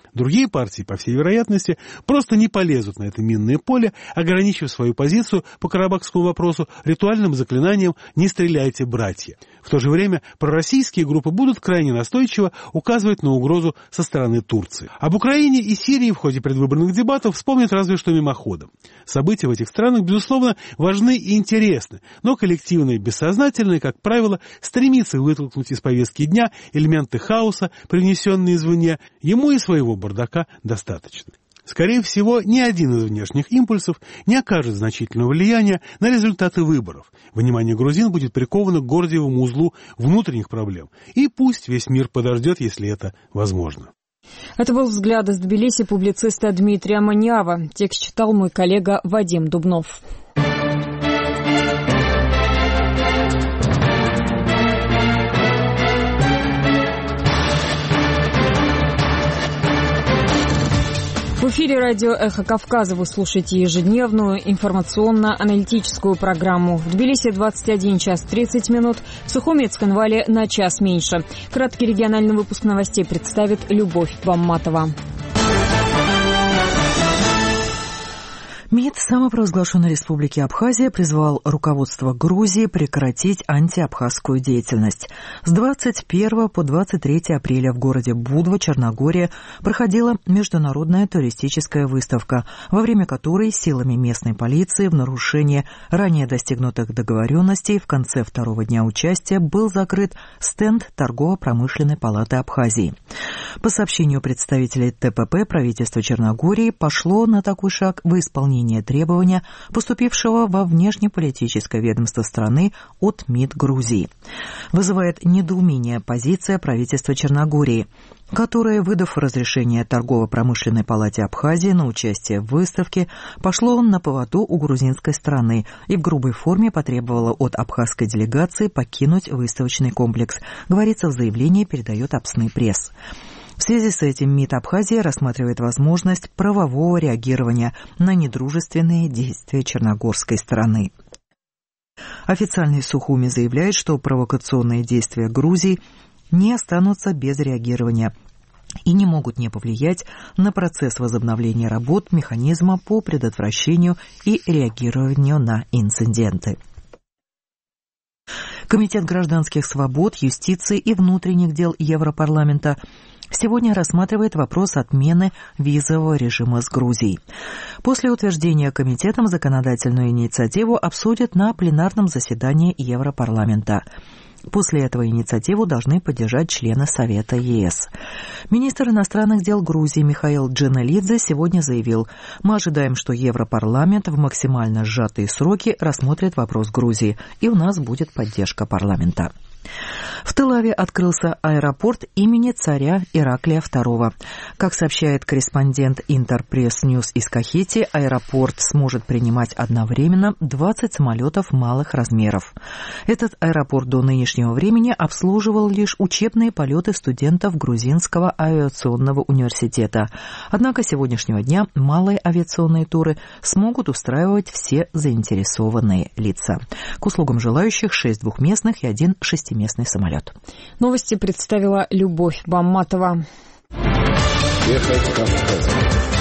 Другие партии, по всей вероятности, просто не полезут на это минное поле, ограничив свою позицию по карабахскому вопросу ритуальным заклинанием «Не стреляйте, братья». В то же время пророссийские группы будут крайне настойчиво указывать на угрозу со стороны Турции. Об Украине и Сирии в ходе предвыборных дебатов вспомнят разве что мимоходом. События в этих странах, безусловно, важны и интересны, но коллективное и бессознательное, как правило, стремится вытолкнуть из повестки дня элементы хаоса, привнесенные извне, ему и своего бардака достаточно. Скорее всего, ни один из внешних импульсов не окажет значительного влияния на результаты выборов. Внимание грузин будет приковано к гордиевому узлу внутренних проблем. И пусть весь мир подождет, если это возможно. Это был взгляд из Тбилиси публициста Дмитрия Манява. Текст читал мой коллега Вадим Дубнов. В эфире радио «Эхо Кавказа» вы слушаете ежедневную информационно-аналитическую программу. В Тбилиси 21 час 30 минут, в Сухуми и Цхинвале на час меньше. Краткий региональный выпуск новостей представит Любовь Бамматова. МИД самопровозглашенной Республики Абхазия призвал руководство Грузии прекратить антиабхазскую деятельность. С 21 по 23 апреля в городе Будва, Черногория, проходила международная туристическая выставка, во время которой силами местной полиции в нарушение ранее достигнутых договоренностей в конце второго дня участия был закрыт стенд Торгово-промышленной палаты Абхазии. По сообщению представителей ТПП, правительство Черногории пошло на такой шаг в исполнении требования, поступившего во внешнеполитическое ведомство страны от МИД Грузии. Вызывает недоумение позиция правительства Черногории, которое, выдав разрешение Торгово-промышленной палате Абхазии на участие в выставке, пошло на поводу у грузинской стороны и в грубой форме потребовало от абхазской делегации покинуть выставочный комплекс, говорится в заявлении, передает Апсны пресс. В связи с этим МИД Абхазии рассматривает возможность правового реагирования на недружественные действия черногорской стороны. Официальный Сухуми заявляет, что провокационные действия Грузии не останутся без реагирования и не могут не повлиять на процесс возобновления работ механизма по предотвращению и реагированию на инциденты. Комитет гражданских свобод, юстиции и внутренних дел Европарламента сегодня рассматривает вопрос отмены визового режима с Грузией. После утверждения комитетом законодательную инициативу обсудят на пленарном заседании Европарламента. После этого инициативу должны поддержать члены Совета ЕС. Министр иностранных дел Грузии Михаил Джаналидзе сегодня заявил: «Мы ожидаем, что Европарламент в максимально сжатые сроки рассмотрит вопрос Грузии, и у нас будет поддержка парламента». В Тель-Авиве открылся аэропорт имени царя Ираклия II. Как сообщает корреспондент Интерпресс Ньюс из Кахети, аэропорт сможет принимать одновременно 20 самолетов малых размеров. Этот аэропорт до нынешнего времени обслуживал лишь учебные полеты студентов Грузинского авиационного университета. Однако с сегодняшнего дня малые авиационные туры смогут устраивать все заинтересованные лица. К услугам желающих 6 двухместных и 1 шестиместный самолет. Новости представила Любовь Бамматова. Эхо Кавказа.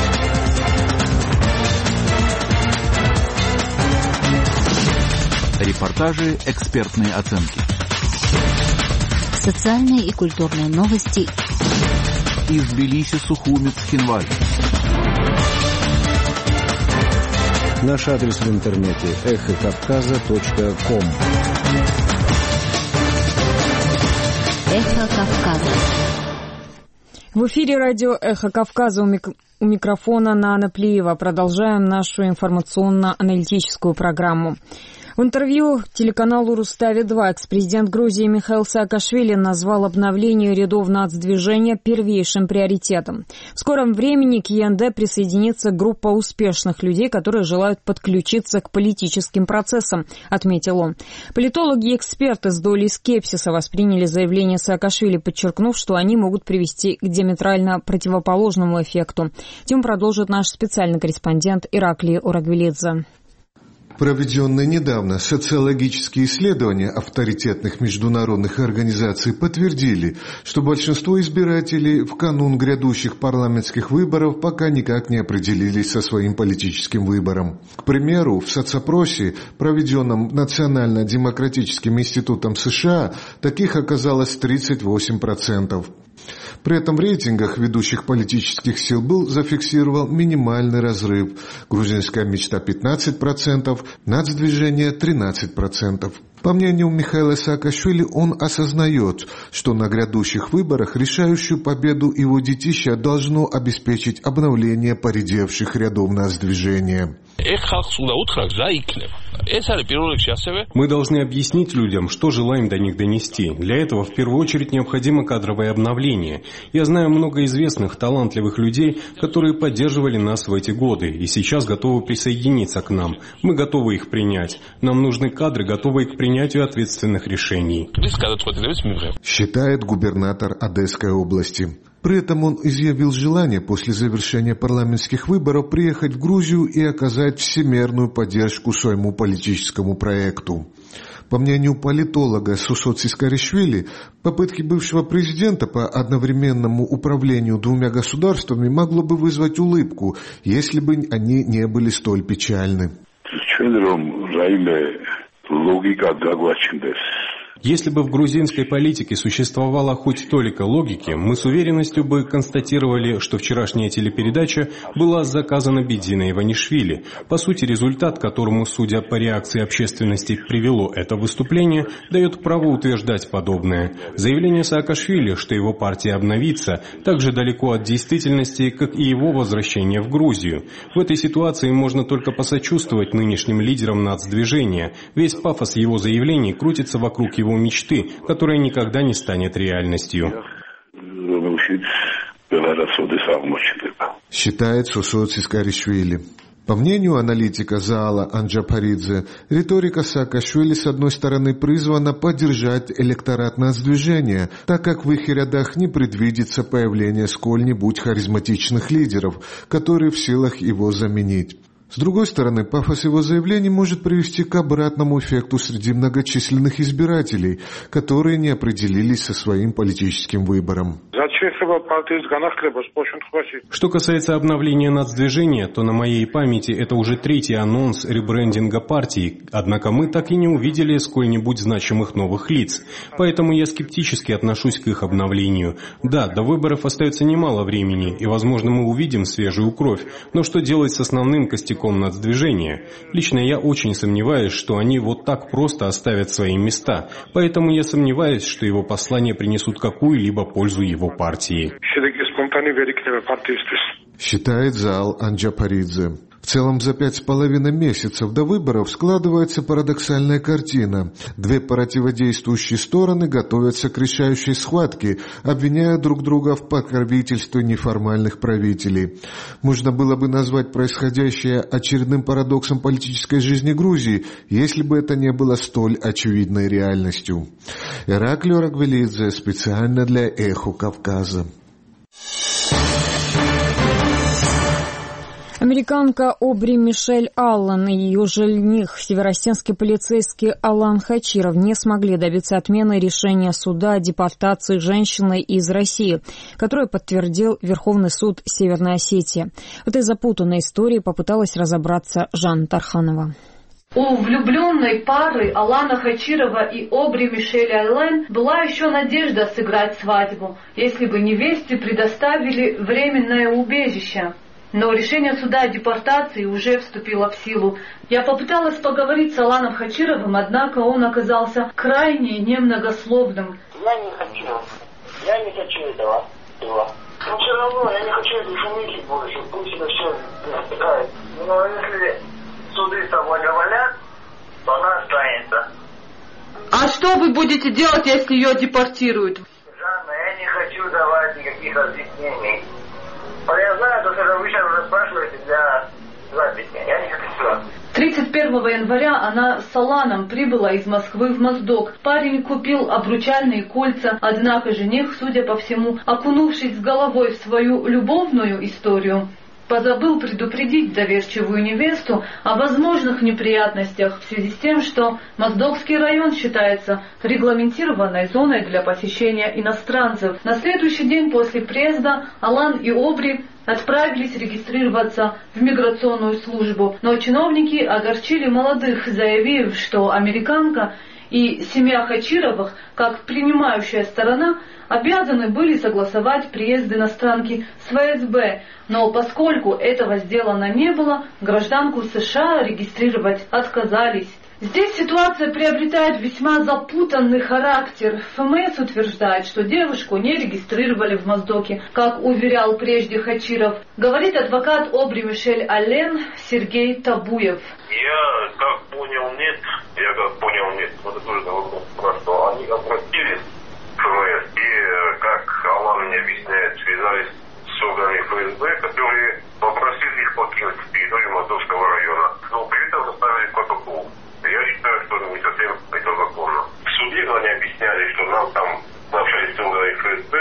Репортажи, экспертные оценки. Социальные и культурные новости. Из Тбилиси, Сухуми, Цхинваль. Наш адрес в интернете эхокавказа.ком. Эхо Кавказа. В эфире радио «Эхо Кавказа», у микрофона Нана Плиева. Продолжаем нашу информационно-аналитическую программу. В интервью телеканалу «Рустави-2» экс-президент Грузии Михаил Саакашвили назвал обновление рядов нацдвижения первейшим приоритетом. В скором времени к ЕНД присоединится группа успешных людей, которые желают подключиться к политическим процессам, отметил он. Политологи и эксперты с долей скепсиса восприняли заявление Саакашвили, подчеркнув, что они могут привести к диаметрально противоположному эффекту. Тему продолжит наш специальный корреспондент Ираклий Орагвелидзе. Проведенные недавно социологические исследования авторитетных международных организаций подтвердили, что большинство избирателей в канун грядущих парламентских выборов пока никак не определились со своим политическим выбором. К примеру, в соцопросе, проведенном Национально-демократическим институтом США, таких оказалось 38%. При этом в рейтингах ведущих политических сил был зафиксирован минимальный разрыв. Грузинская мечта 15%, нацдвижение 13%. По мнению Михаила Саакашвили, он осознает, что на грядущих выборах решающую победу его детища должно обеспечить обновление поредевших рядов нацдвижения. Мы должны объяснить людям, что желаем до них донести. Для этого в первую очередь необходимо кадровое обновление. Я знаю много известных, талантливых людей, которые поддерживали нас в эти годы и сейчас готовы присоединиться к нам. Мы готовы их принять. Нам нужны кадры, готовые к принятию ответственных решений. Считает губернатор Одесской области. При этом он изъявил желание после завершения парламентских выборов приехать в Грузию и оказать всемерную поддержку своему политическому проекту. По мнению политолога Сусот Сискаришвили, попытки бывшего президента по одновременному управлению двумя государствами могло бы вызвать улыбку, если бы они не были столь печальны. Если бы в грузинской политике существовала хоть толика логики, мы с уверенностью бы констатировали, что вчерашняя телепередача была заказана Бедзиной Иванишвили. По сути, результат, к которому, судя по реакции общественности, привело это выступление, дает право утверждать подобное. Заявление Саакашвили, что его партия обновится, так же далеко от действительности, как и его возвращение в Грузию. В этой ситуации можно только посочувствовать нынешним лидерам нацдвижения. Весь пафос его заявлений крутится вокруг его мечты, которая никогда не станет реальностью. Считает Сусот Сискаришвили. По мнению аналитика Заала Анджапаридзе, риторика Саакашвили с одной стороны призвана поддержать электорат нацдвижения, так как в их рядах не предвидится появление сколь-нибудь харизматичных лидеров, которые в силах его заменить. С другой стороны, пафос его заявлений может привести к обратному эффекту среди многочисленных избирателей, которые не определились со своим политическим выбором. Что касается обновления нацдвижения, то на моей памяти это уже третий анонс ребрендинга партии, однако мы так и не увидели сколь-нибудь значимых новых лиц. Поэтому я скептически отношусь к их обновлению. Да, до выборов остается немало времени, и, возможно, мы увидим свежую кровь, но что делать с основным костяком нацдвижения? Лично я очень сомневаюсь, что они вот так просто оставят свои места, поэтому я сомневаюсь, что его послания принесут какую-либо пользу его партии. Считает Заал Анджапаридзе. В целом, за 5,5 месяцев до выборов складывается парадоксальная картина. Две противодействующие стороны готовятся к решающей схватке, обвиняя друг друга в покровительстве неформальных правителей. Можно было бы назвать происходящее очередным парадоксом политической жизни Грузии, если бы это не было столь очевидной реальностью. Ираклио Рагвелидзе специально для «Эхо Кавказа». Американка Обри Мишель Аллан и ее жених, северосинский полицейский Алан Хачиров, не смогли добиться отмены решения суда о депортации женщины из России, которое подтвердил Верховный суд Северной Осетии. В этой запутанной истории попыталась разобраться Жанна Тарханова. У влюбленной пары Алана Хачирова и Обри Мишель Аллан была еще надежда сыграть свадьбу, если бы невесте предоставили временное убежище. Но решение суда о депортации уже вступило в силу. Я попыталась поговорить с Аланом Хачировым, однако он оказался крайне немногословным. Я не хочу этого. Но все равно я не хочу этой шумихи больше, пусть это все натыкает. Но если суды соблаговолят, то она останется. А что вы будете делать, если ее депортируют? Жанна, я не хочу давать никаких разъяснений. Я знаю, что вы сейчас уже спрашиваете для записи. Я не хочу. 31 января она с Аланом прибыла из Москвы в Моздок. Парень купил обручальные кольца, однако жених, судя по всему, окунувшись с головой в свою любовную историю, позабыл предупредить доверчивую невесту о возможных неприятностях в связи с тем, что Моздокский район считается регламентированной зоной для посещения иностранцев. На следующий день после приезда Алан и Обри отправились регистрироваться в миграционную службу, но чиновники огорчили молодых, заявив, что американка и семья Хачировых, как принимающая сторона, обязаны были согласовать приезд иностранки с ФСБ, но поскольку этого сделано не было, гражданку США регистрировать отказались. Здесь ситуация приобретает весьма запутанный характер. ФМС утверждает, что девушку не регистрировали в Моздоке, как уверял прежде Хачиров. Говорит адвокат Обри Мишель Аллен Сергей Табуев. Я как понял, нет. Вот это тоже вопрос, что они обратились в ФМС и, как Алан мне объясняет, связались с органами ФСБ, которые попросили их покинуть территорию Моздокского района. Но при этом составили протокол. Я считаю, что не совсем это законно. В суде, когда они объясняли, что нам там общались с органами ФСБ,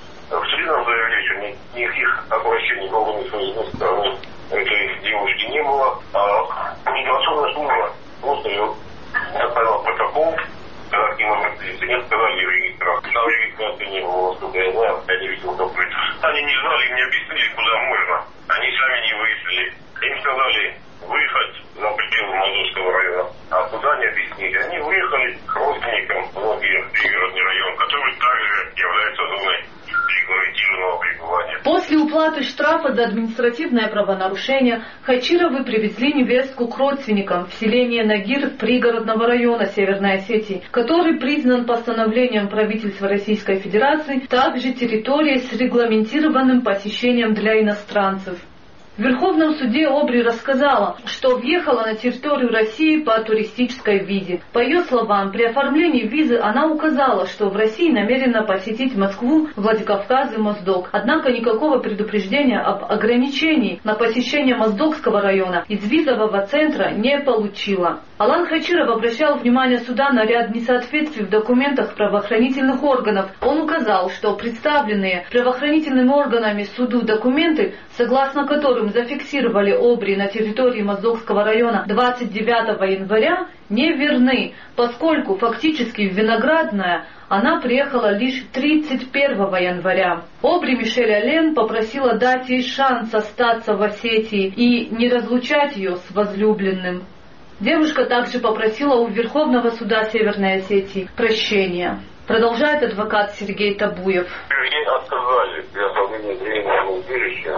в суде нам заявили, что никаких обращений в органы ФСБ стороны этой девушки не было, а миграционная служба просто ее составила протокол, когда к ним обратились, и не сказали в регистрации. Там регистрации не было, насколько я знаю, я не видел такой. Они не знали, им не объяснили, куда можно. Они сами не выяснили. Им сказали выехать за пределы Моздокского района. А куда не объяснили? Они выехали к родственникам многие пригородный район, который также является зоной регламентированного пребывания. После уплаты штрафа за административное правонарушение Хачировы привезли невестку к родственникам в селение Нагир пригородного района Северной Осетии, который признан постановлением правительства Российской Федерации также территорией с регламентированным посещением для иностранцев. В Верховном суде Обри рассказала, что въехала на территорию России по туристической визе. По ее словам, при оформлении визы она указала, что в России намерена посетить Москву, Владикавказ и Моздок. Однако никакого предупреждения об ограничении на посещение Моздокского района из визового центра не получила. Алан Хачиров обращал внимание суда на ряд несоответствий в документах правоохранительных органов. Он указал, что представленные правоохранительными органами суду документы, согласно которым зафиксировали Обри на территории Моздокского района 29 января, не верны, поскольку фактически в Виноградное она приехала лишь 31 января. Обри Мишель Аллен попросила дать ей шанс остаться в Осетии и не разлучать ее с возлюбленным. Девушка также попросила у Верховного суда Северной Осетии прощения. Продолжает адвокат Сергей Табуев. Ей отказали при оформлении временного убежища.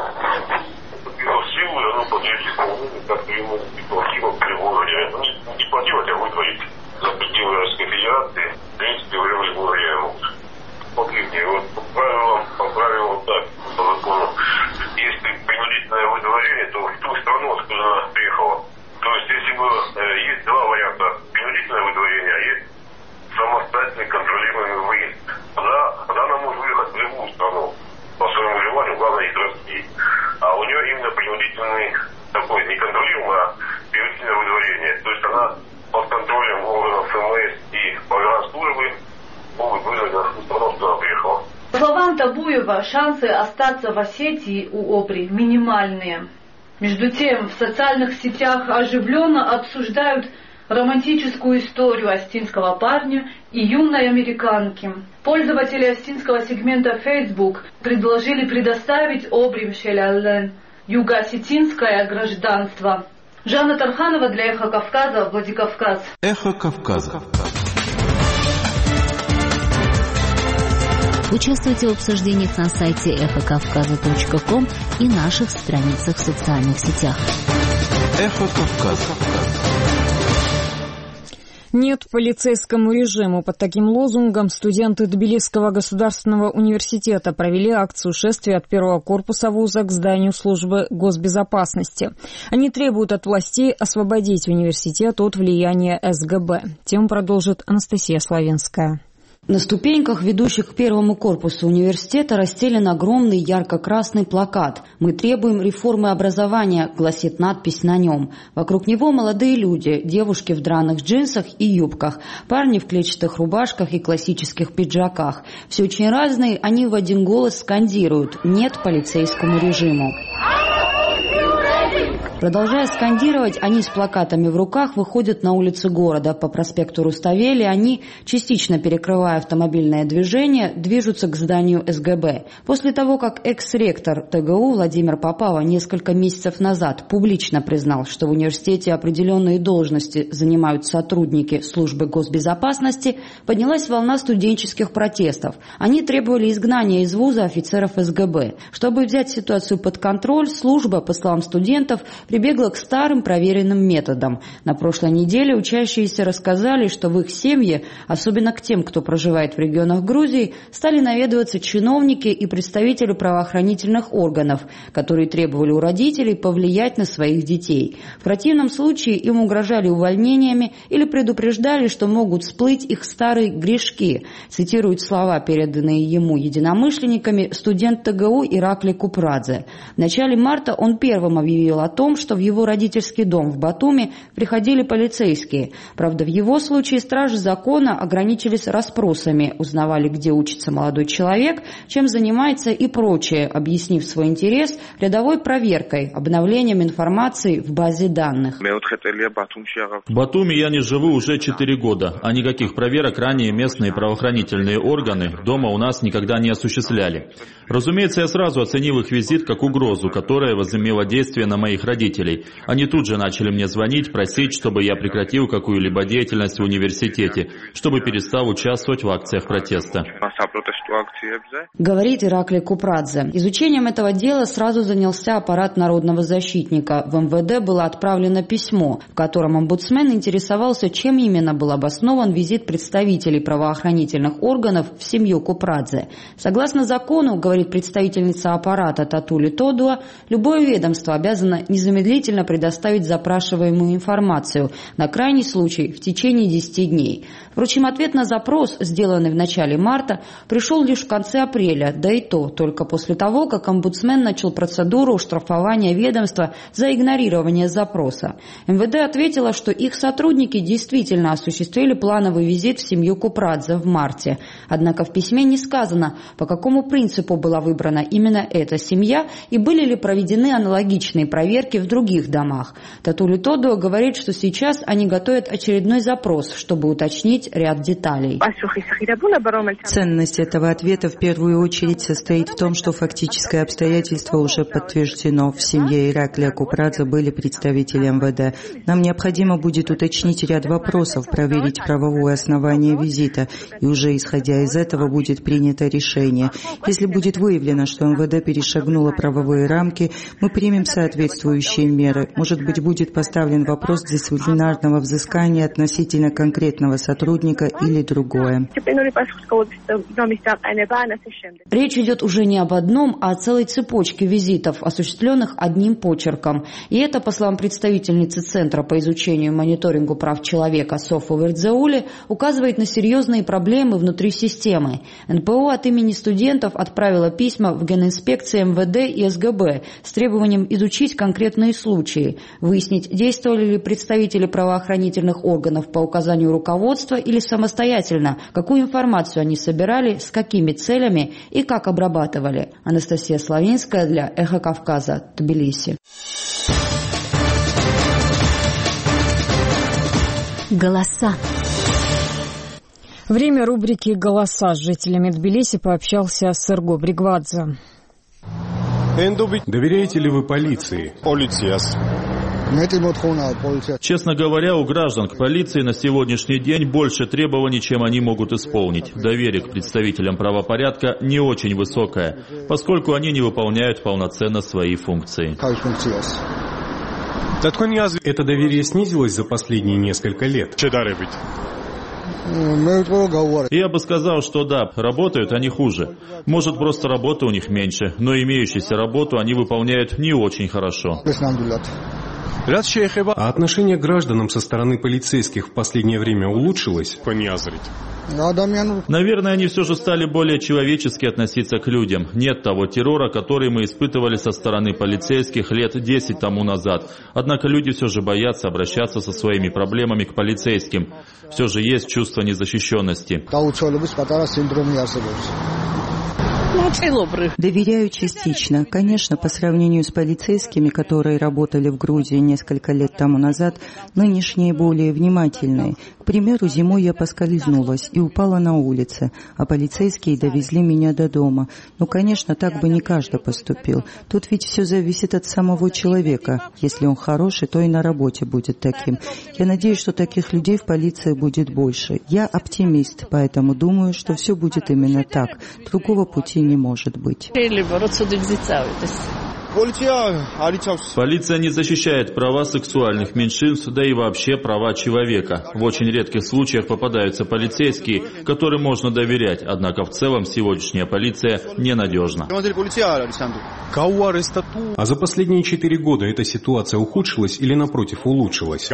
В силу оно подлежит как ему не платило при городе. Не платило, а выдворить за пределы Российской Федерации. В принципе, время городе покрепнее. Вот по правилам так, по закону. Если принудительное выдворение, то в ту страну, откуда она приехала. То есть, если бы есть два варианта: принудительное выдворение, а есть самостоятельный контролируемый выезд. Она может выехать в любую страну по своему желанию, главное из России. А у нее именно принудительный такой неконтролируемый, а принудительное выдворение. То есть она под контролем органов ФМС и погранслужбы могут выдать на страну, куда она приехала. По словам Табуева, шансы остаться в Осетии у Обри минимальные. Между тем, в социальных сетях оживленно обсуждают романтическую историю остинского парня и юной американки. Пользователи остинского сегмента Facebook предложили предоставить Обри Мишель Аллен юго-осетинское гражданство. Жанна Тарханова для «Эхо Кавказа», Владикавказ. «Эхо Кавказа». Участвуйте в обсуждениях на сайте эхокавказа.ком и наших страницах в социальных сетях. «Эхо Кавказа». Нет полицейскому режиму. Под таким лозунгом студенты Тбилисского государственного университета провели акцию шествия от первого корпуса вуза к зданию службы госбезопасности. Они требуют от властей освободить университет от влияния СГБ. Тему продолжит Анастасия Славинская. На ступеньках, ведущих к первому корпусу университета, расстелен огромный ярко-красный плакат. «Мы требуем реформы образования», — гласит надпись на нем. Вокруг него молодые люди, девушки в драных джинсах и юбках, парни в клетчатых рубашках и классических пиджаках. Все очень разные, они в один голос скандируют «Нет полицейскому режиму». Продолжая скандировать, они с плакатами в руках выходят на улицы города. По проспекту Руставели они, частично перекрывая автомобильное движение, движутся к зданию СГБ. После того, как экс-ректор ТГУ Владимир Попова несколько месяцев назад публично признал, что в университете определенные должности занимают сотрудники службы госбезопасности, поднялась волна студенческих протестов. Они требовали изгнания из вуза офицеров СГБ. Чтобы взять ситуацию под контроль, служба, по словам студентов, прибегла к старым проверенным методам. На прошлой неделе учащиеся рассказали, что в их семье, особенно к тем, кто проживает в регионах Грузии, стали наведываться чиновники и представители правоохранительных органов, которые требовали у родителей повлиять на своих детей. В противном случае им угрожали увольнениями или предупреждали, что могут всплыть их старые грешки, цитирует слова, переданные ему единомышленниками, студент ТГУ Ираклий Купрадзе. В начале марта он первым объявил о том, что в его родительский дом в Батуми приходили полицейские. Правда, в его случае стражи закона ограничились расспросами, узнавали, где учится молодой человек, чем занимается и прочее, объяснив свой интерес рядовой проверкой, обновлением информации в базе данных. В Батуми я не живу уже 4 года, а никаких проверок ранее местные правоохранительные органы дома у нас никогда не осуществляли. Разумеется, я сразу оценил их визит как угрозу, которая возымела действие на моих родителей. Они тут же начали мне звонить, просить, чтобы я прекратил какую-либо деятельность в университете, чтобы перестал участвовать в акциях протеста. Говорит Ираклий Купрадзе. Изучением этого дела сразу занялся аппарат народного защитника. В МВД было отправлено письмо, в котором омбудсмен интересовался, чем именно был обоснован визит представителей правоохранительных органов в семью Купрадзе. Согласно закону, говорит представительница аппарата Татули Тодуа, любое ведомство обязано незамедлительно предоставить запрашиваемую информацию, на крайний случай в течение 10 дней. Впрочем, ответ на запрос, сделанный в начале марта, пришел лишь в конце апреля, да и то только после того, как омбудсмен начал процедуру штрафования ведомства за игнорирование запроса. МВД ответило, что их сотрудники действительно осуществили плановый визит в семью Купрадзе в марте. Однако в письме не сказано, по какому принципу была выбрана именно эта семья и были ли проведены аналогичные проверки в других домах. Татули Тодуа говорит, что сейчас они готовят очередной запрос, чтобы уточнить ряд деталей. Ценность этого ответа в первую очередь состоит в том, что фактическое обстоятельство уже подтверждено. В семье Ираклия Купрадзе были представители МВД. Нам необходимо будет уточнить ряд вопросов, проверить правовое основание визита, и уже исходя из этого будет принято решение. Если будет выявлено, что МВД перешагнуло правовые рамки, мы примем соответствующие меры. Может быть, будет поставлен вопрос дисциплинарного взыскания относительно конкретного сотрудника или другое. Речь идет уже не об одном, а о целой цепочке визитов, осуществленных одним почерком. И это, по словам представительницы Центра по изучению и мониторингу прав человека Софу Вердзеули, указывает на серьезные проблемы внутри системы. НПО от имени студентов отправила письма в Генинспекции МВД и СГБ с требованием изучить конкретные случаи, выяснить, действовали ли представители правоохранительных органов по указанию руководства или самостоятельно, какую информацию они собирали, с какими целями и как обрабатывали. Анастасия Славинская для Эхо Кавказа, Тбилиси. Голоса. Время рубрики «Голоса». С жителями Тбилиси пообщался Серго Бригвадзе. Доверяете ли вы полиции? Честно говоря, у граждан к полиции на сегодняшний день больше требований, чем они могут исполнить. Доверие к представителям правопорядка не очень высокое, поскольку они не выполняют полноценно свои функции. Это доверие снизилось за последние несколько лет? Я бы сказал, что да, работают они хуже. Может, просто работы у них меньше, но имеющуюся работу они выполняют не очень хорошо. А отношение к гражданам со стороны полицейских в последнее время улучшилось? Наверное, они все же стали более человечески относиться к людям. Нет того террора, который мы испытывали со стороны полицейских лет 10 тому назад. Однако люди все же боятся обращаться со своими проблемами к полицейским. Все же есть чувство незащищенности. Доверяю частично. Конечно, по сравнению с полицейскими, которые работали в Грузии несколько лет тому назад, нынешние более внимательные. К примеру, зимой я поскользнулась и упала на улице, а полицейские довезли меня до дома. Ну, конечно, так бы не каждый поступил. Тут ведь все зависит от самого человека. Если он хороший, то и на работе будет таким. Я надеюсь, что таких людей в полиции будет больше. Я оптимист, поэтому думаю, что все будет именно так. Другого пути не может быть. Полиция не защищает права сексуальных меньшинств, да и вообще права человека. В очень редких случаях попадаются полицейские, которым можно доверять, однако в целом сегодняшняя полиция ненадежна. А за последние 4 года эта ситуация ухудшилась или, напротив, улучшилась?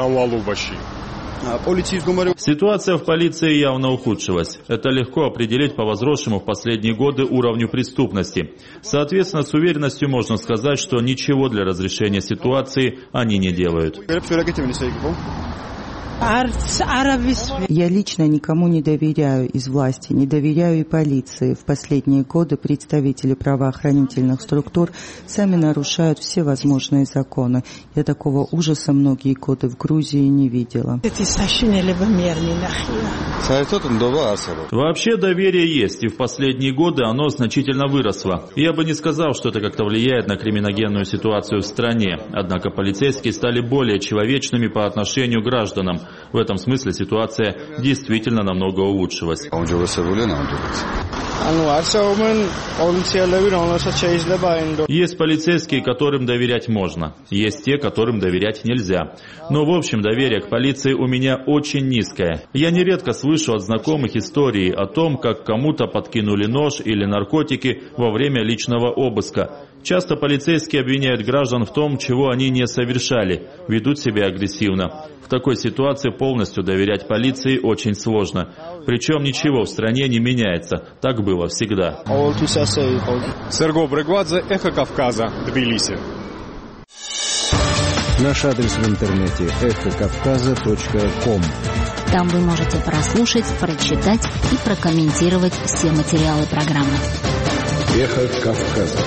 Ситуация в полиции явно ухудшилась. Это легко определить по возросшему в последние годы уровню преступности. Соответственно, с уверенностью можно сказать, что ничего для разрешения ситуации они не делают. Я лично никому не доверяю из власти, не доверяю и полиции. В последние годы представители правоохранительных структур сами нарушают все возможные законы. Я такого ужаса многие годы в Грузии не видела. Вообще доверие есть, и в последние годы оно значительно выросло. Я бы не сказал, что это как-то влияет на криминогенную ситуацию в стране. Однако полицейские стали более человечными по отношению к гражданам. В этом смысле ситуация действительно намного улучшилась. Есть полицейские, которым доверять можно. Есть те, которым доверять нельзя. Но в общем доверие к полиции у меня очень низкое. Я нередко слышу от знакомых истории о том, как кому-то подкинули нож или наркотики во время личного обыска. Часто полицейские обвиняют граждан в том, чего они не совершали, ведут себя агрессивно. В такой ситуации полностью доверять полиции очень сложно. Причем ничего в стране не меняется. Так было всегда. Серго Брегвадзе, Эхо Кавказа, Тбилиси. Наш адрес в интернете эхокавказа.ком. Там вы можете прослушать, прочитать и прокомментировать все материалы программы. Эхо Кавказа.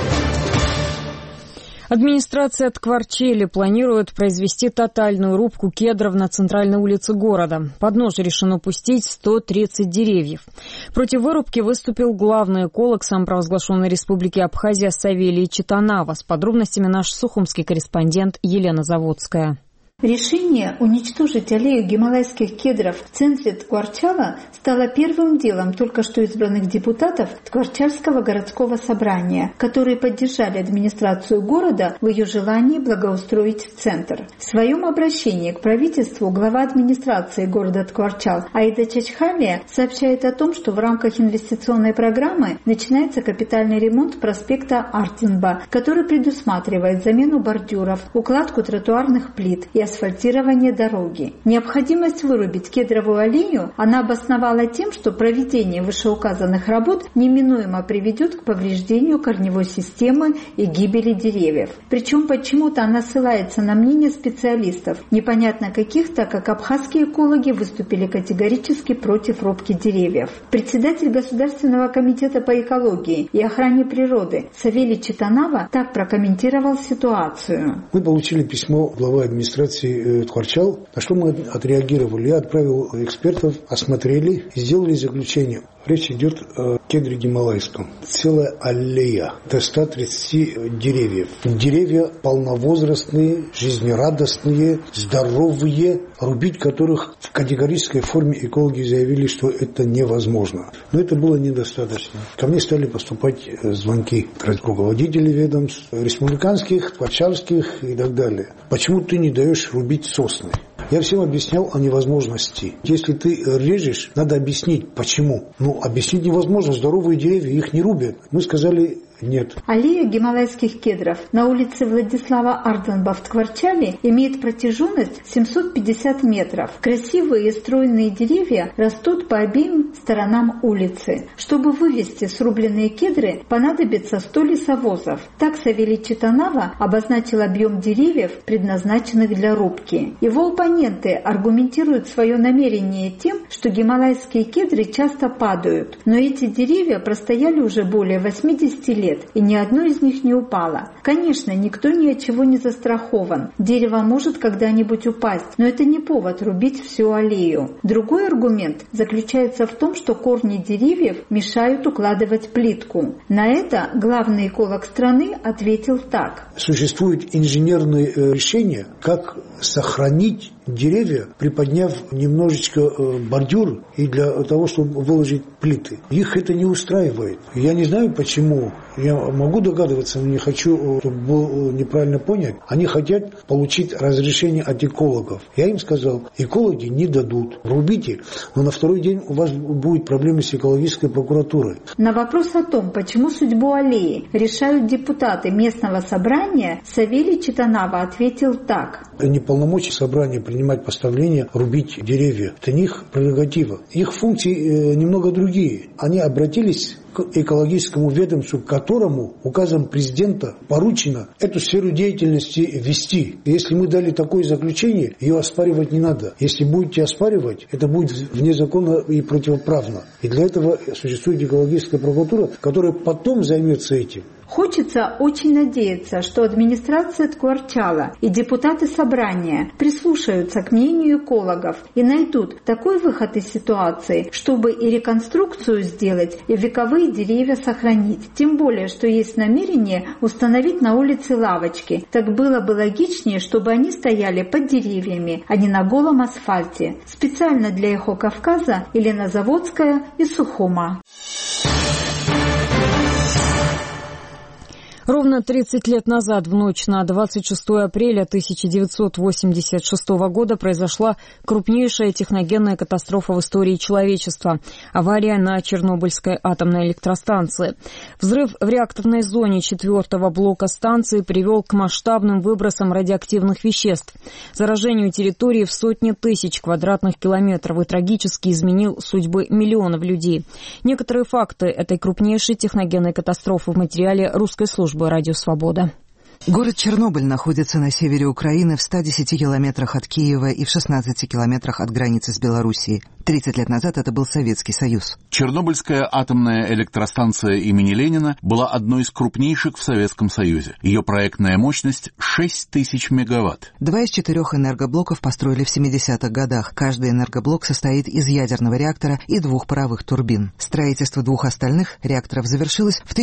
Администрация Ткварчели планирует произвести тотальную рубку кедров на центральной улице города. Под нож решено пустить 130 деревьев. Против вырубки выступил главный эколог самопровозглашенной республики Абхазия Савелий Читанава. С подробностями наш сухумский корреспондент Елена Заводская. Решение уничтожить аллею гималайских кедров в центре Ткварчала стало первым делом только что избранных депутатов Ткварчальского городского собрания, которые поддержали администрацию города в ее желании благоустроить центр. В своем обращении к правительству глава администрации города Ткварчал Аида Чачхалия сообщает о том, что в рамках инвестиционной программы начинается капитальный ремонт проспекта Артинба, который предусматривает замену бордюров, укладку тротуарных плит и асфальтирование дороги. Необходимость вырубить кедровую аллею она обосновала тем, что проведение вышеуказанных работ неминуемо приведет к повреждению корневой системы и гибели деревьев. Причем почему-то она ссылается на мнение специалистов, непонятно каких, так как абхазские экологи выступили категорически против рубки деревьев. Председатель Государственного комитета по экологии и охране природы Савелий Читанава так прокомментировал ситуацию. Мы получили письмо главы администрации Ткварчал, на что мы отреагировали. Я отправил экспертов, осмотрели и сделали заключение. Речь идет о кедре гималайском. Целая аллея до 130 деревьев. Деревья полновозрастные, жизнерадостные, здоровые, рубить которых в категорической форме экологи заявили, что это невозможно. Но это было недостаточно. Ко мне стали поступать звонки руководителей ведомств, республиканских, ткварчальских и так далее. Почему ты не даешь рубить сосны? Я всем объяснял о невозможности. Если ты режешь, надо объяснить, почему. Объяснить невозможно. Здоровые деревья, их не рубят. Мы сказали нет. Аллея гималайских кедров на улице Владислава Ардзанба в Ткварчале имеет протяженность 750 метров. Красивые и стройные деревья растут по обеим сторонам улицы. Чтобы вывести срубленные кедры, понадобится 100 лесовозов. Так Савелий Читанава обозначил объем деревьев, предназначенных для рубки. Его оппоненты аргументируют свое намерение тем, что гималайские кедры часто падают. Но эти деревья простояли уже более 80 лет, и ни одно из них не упало. Конечно, никто ни от чего не застрахован. Дерево может когда-нибудь упасть, но это не повод рубить всю аллею. Другой аргумент заключается в том, что корни деревьев мешают укладывать плитку. На это главный эколог страны ответил так. Существуют инженерные решения, как сохранить деревья, приподняв немножечко бордюр и для того, чтобы выложить плиты. Их это не устраивает. Я не знаю почему. Я могу догадываться, но не хочу, чтобы было неправильно понять. Они хотят получить разрешение от экологов. Я им сказал, экологи не дадут. Рубите, но на второй день у вас будет проблемы с экологической прокуратурой. На вопрос о том, почему судьбу аллеи решают депутаты местного собрания, Савелий Читанава ответил так. Неполномочия собрания принимать постановления, рубить деревья. Это не их прерогатива. Их функции немного другие. Они обратились к экологическому ведомству, которому указом президента поручено эту сферу деятельности вести. Если мы дали такое заключение, ее оспаривать не надо. Если будете оспаривать, это будет вне закона и противоправно. И для этого существует экологическая прокуратура, которая потом займется этим. Хочется очень надеяться, что администрация Ткварчала и депутаты собрания прислушаются к мнению экологов и найдут такой выход из ситуации, чтобы и реконструкцию сделать, и вековые деревья сохранить. Тем более, что есть намерение установить на улице лавочки. Так было бы логичнее, чтобы они стояли под деревьями, а не на голом асфальте. Специально для «Эхо Кавказа» Елена Заводская из Сухума. Ровно 30 лет назад, в ночь на 26 апреля 1986 года, произошла крупнейшая техногенная катастрофа в истории человечества – авария на Чернобыльской атомной электростанции. Взрыв в реакторной зоне 4-го блока станции привел к масштабным выбросам радиоактивных веществ, заражению территории в сотни тысяч квадратных километров и трагически изменил судьбы миллионов людей. Некоторые факты этой крупнейшей техногенной катастрофы в материале русской службы «Радио Свобода». Город Чернобыль находится на севере Украины в 110 километрах от Киева и в 16 километрах от границы с Белоруссией. 30 лет назад это был Советский Союз. Чернобыльская атомная электростанция имени Ленина была одной из крупнейших в Советском Союзе. Ее проектная мощность — 6000 мегаватт. 2 из 4 энергоблоков построили в 70-х годах. Каждый энергоблок состоит из ядерного реактора и 2 паровых турбин. Строительство 2 остальных реакторов завершилось в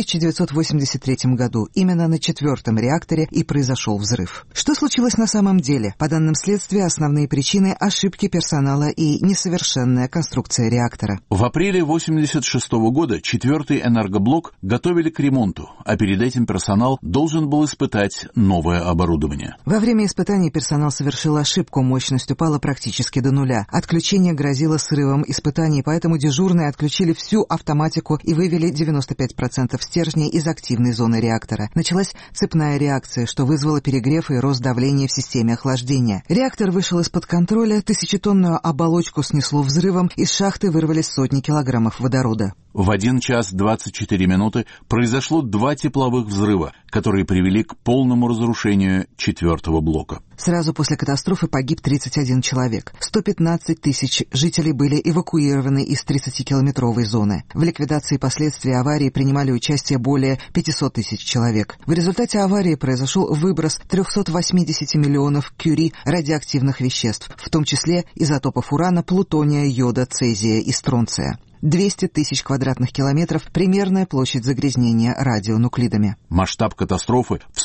1983 году. Именно на 4-м реакторе и произошел взрыв. Что случилось на самом деле? По данным следствия, основные причины — ошибки персонала и несовершенная конструкция реактора. В апреле 1986 года 4-й энергоблок готовили к ремонту, а перед этим персонал должен был испытать новое оборудование. Во время испытаний персонал совершил ошибку, мощность упала практически до нуля. Отключение грозило срывом испытаний, поэтому дежурные отключили всю автоматику и вывели 95% стержней из активной зоны реактора. Началась цепная реакция, что вызвало перегрев и рост давления в системе охлаждения. Реактор вышел из-под контроля, 1000-тонную оболочку снесло взрывом, из шахты вырвались сотни килограммов водорода. В 1 час 24 минуты произошло 2 тепловых взрыва, которые привели к полному разрушению 4-го блока. Сразу после катастрофы погиб 31 человек. 115 тысяч жителей были эвакуированы из 30-километровой зоны. В ликвидации последствий аварии принимали участие более 500 тысяч человек. В результате аварии произошел выброс 380 миллионов кюри радиоактивных веществ, в том числе изотопов урана, плутония, йода, цезия и стронция. 200 тысяч квадратных километров – примерная площадь загрязнения радионуклидами. Масштаб катастрофы в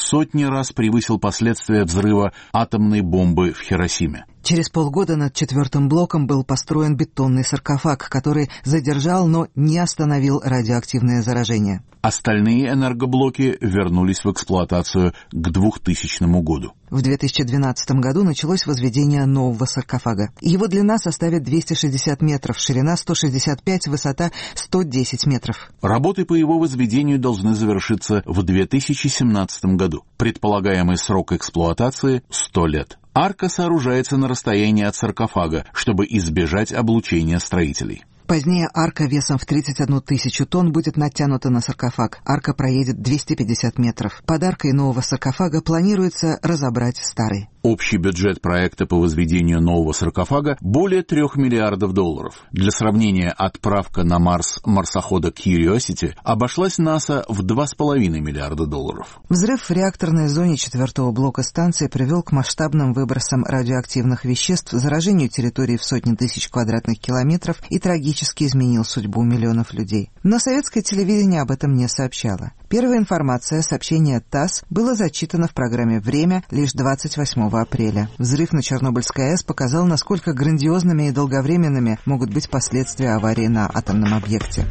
сотни раз превысил последствия взрыва атомной бомбы в Хиросиме. Через полгода над 4-м блоком был построен бетонный саркофаг, который задержал, но не остановил радиоактивное заражение. Остальные энергоблоки вернулись в эксплуатацию к 2000 году. В 2012 году началось возведение нового саркофага. Его длина составит 260 метров, ширина 165, высота 110 метров. Работы по его возведению должны завершиться в 2017 году. Предполагаемый срок эксплуатации – 100 лет. Арка сооружается на расстоянии от саркофага, чтобы избежать облучения строителей. Позднее арка весом в 31 тысячу тонн будет натянута на саркофаг. Арка проедет 250 метров. Под аркой нового саркофага планируется разобрать старый. Общий бюджет проекта по возведению нового саркофага более $3 миллиардов. Для сравнения, отправка на Марс марсохода Curiosity обошлась НАСА в $2,5 миллиарда. Взрыв в реакторной зоне 4-го блока станции привел к масштабным выбросам радиоактивных веществ, заражению территории в сотни тысяч квадратных километров и трагически изменил судьбу миллионов людей. Но советское телевидение об этом не сообщало. Первая информация, сообщение ТАСС, было зачитано в программе «Время» лишь 28 апреля. Взрыв на Чернобыльской АЭС показал, насколько грандиозными и долговременными могут быть последствия аварии на атомном объекте.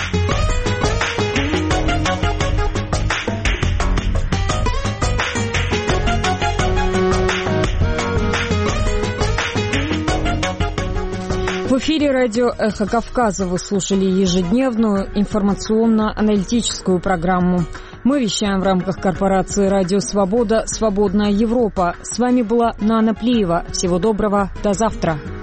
В эфире радио «Эхо Кавказа» вы слушали ежедневную информационно-аналитическую программу. Мы вещаем в рамках корпорации «Радио Свобода. Свободная Европа». С вами была Нана Плиева. Всего доброго. До завтра.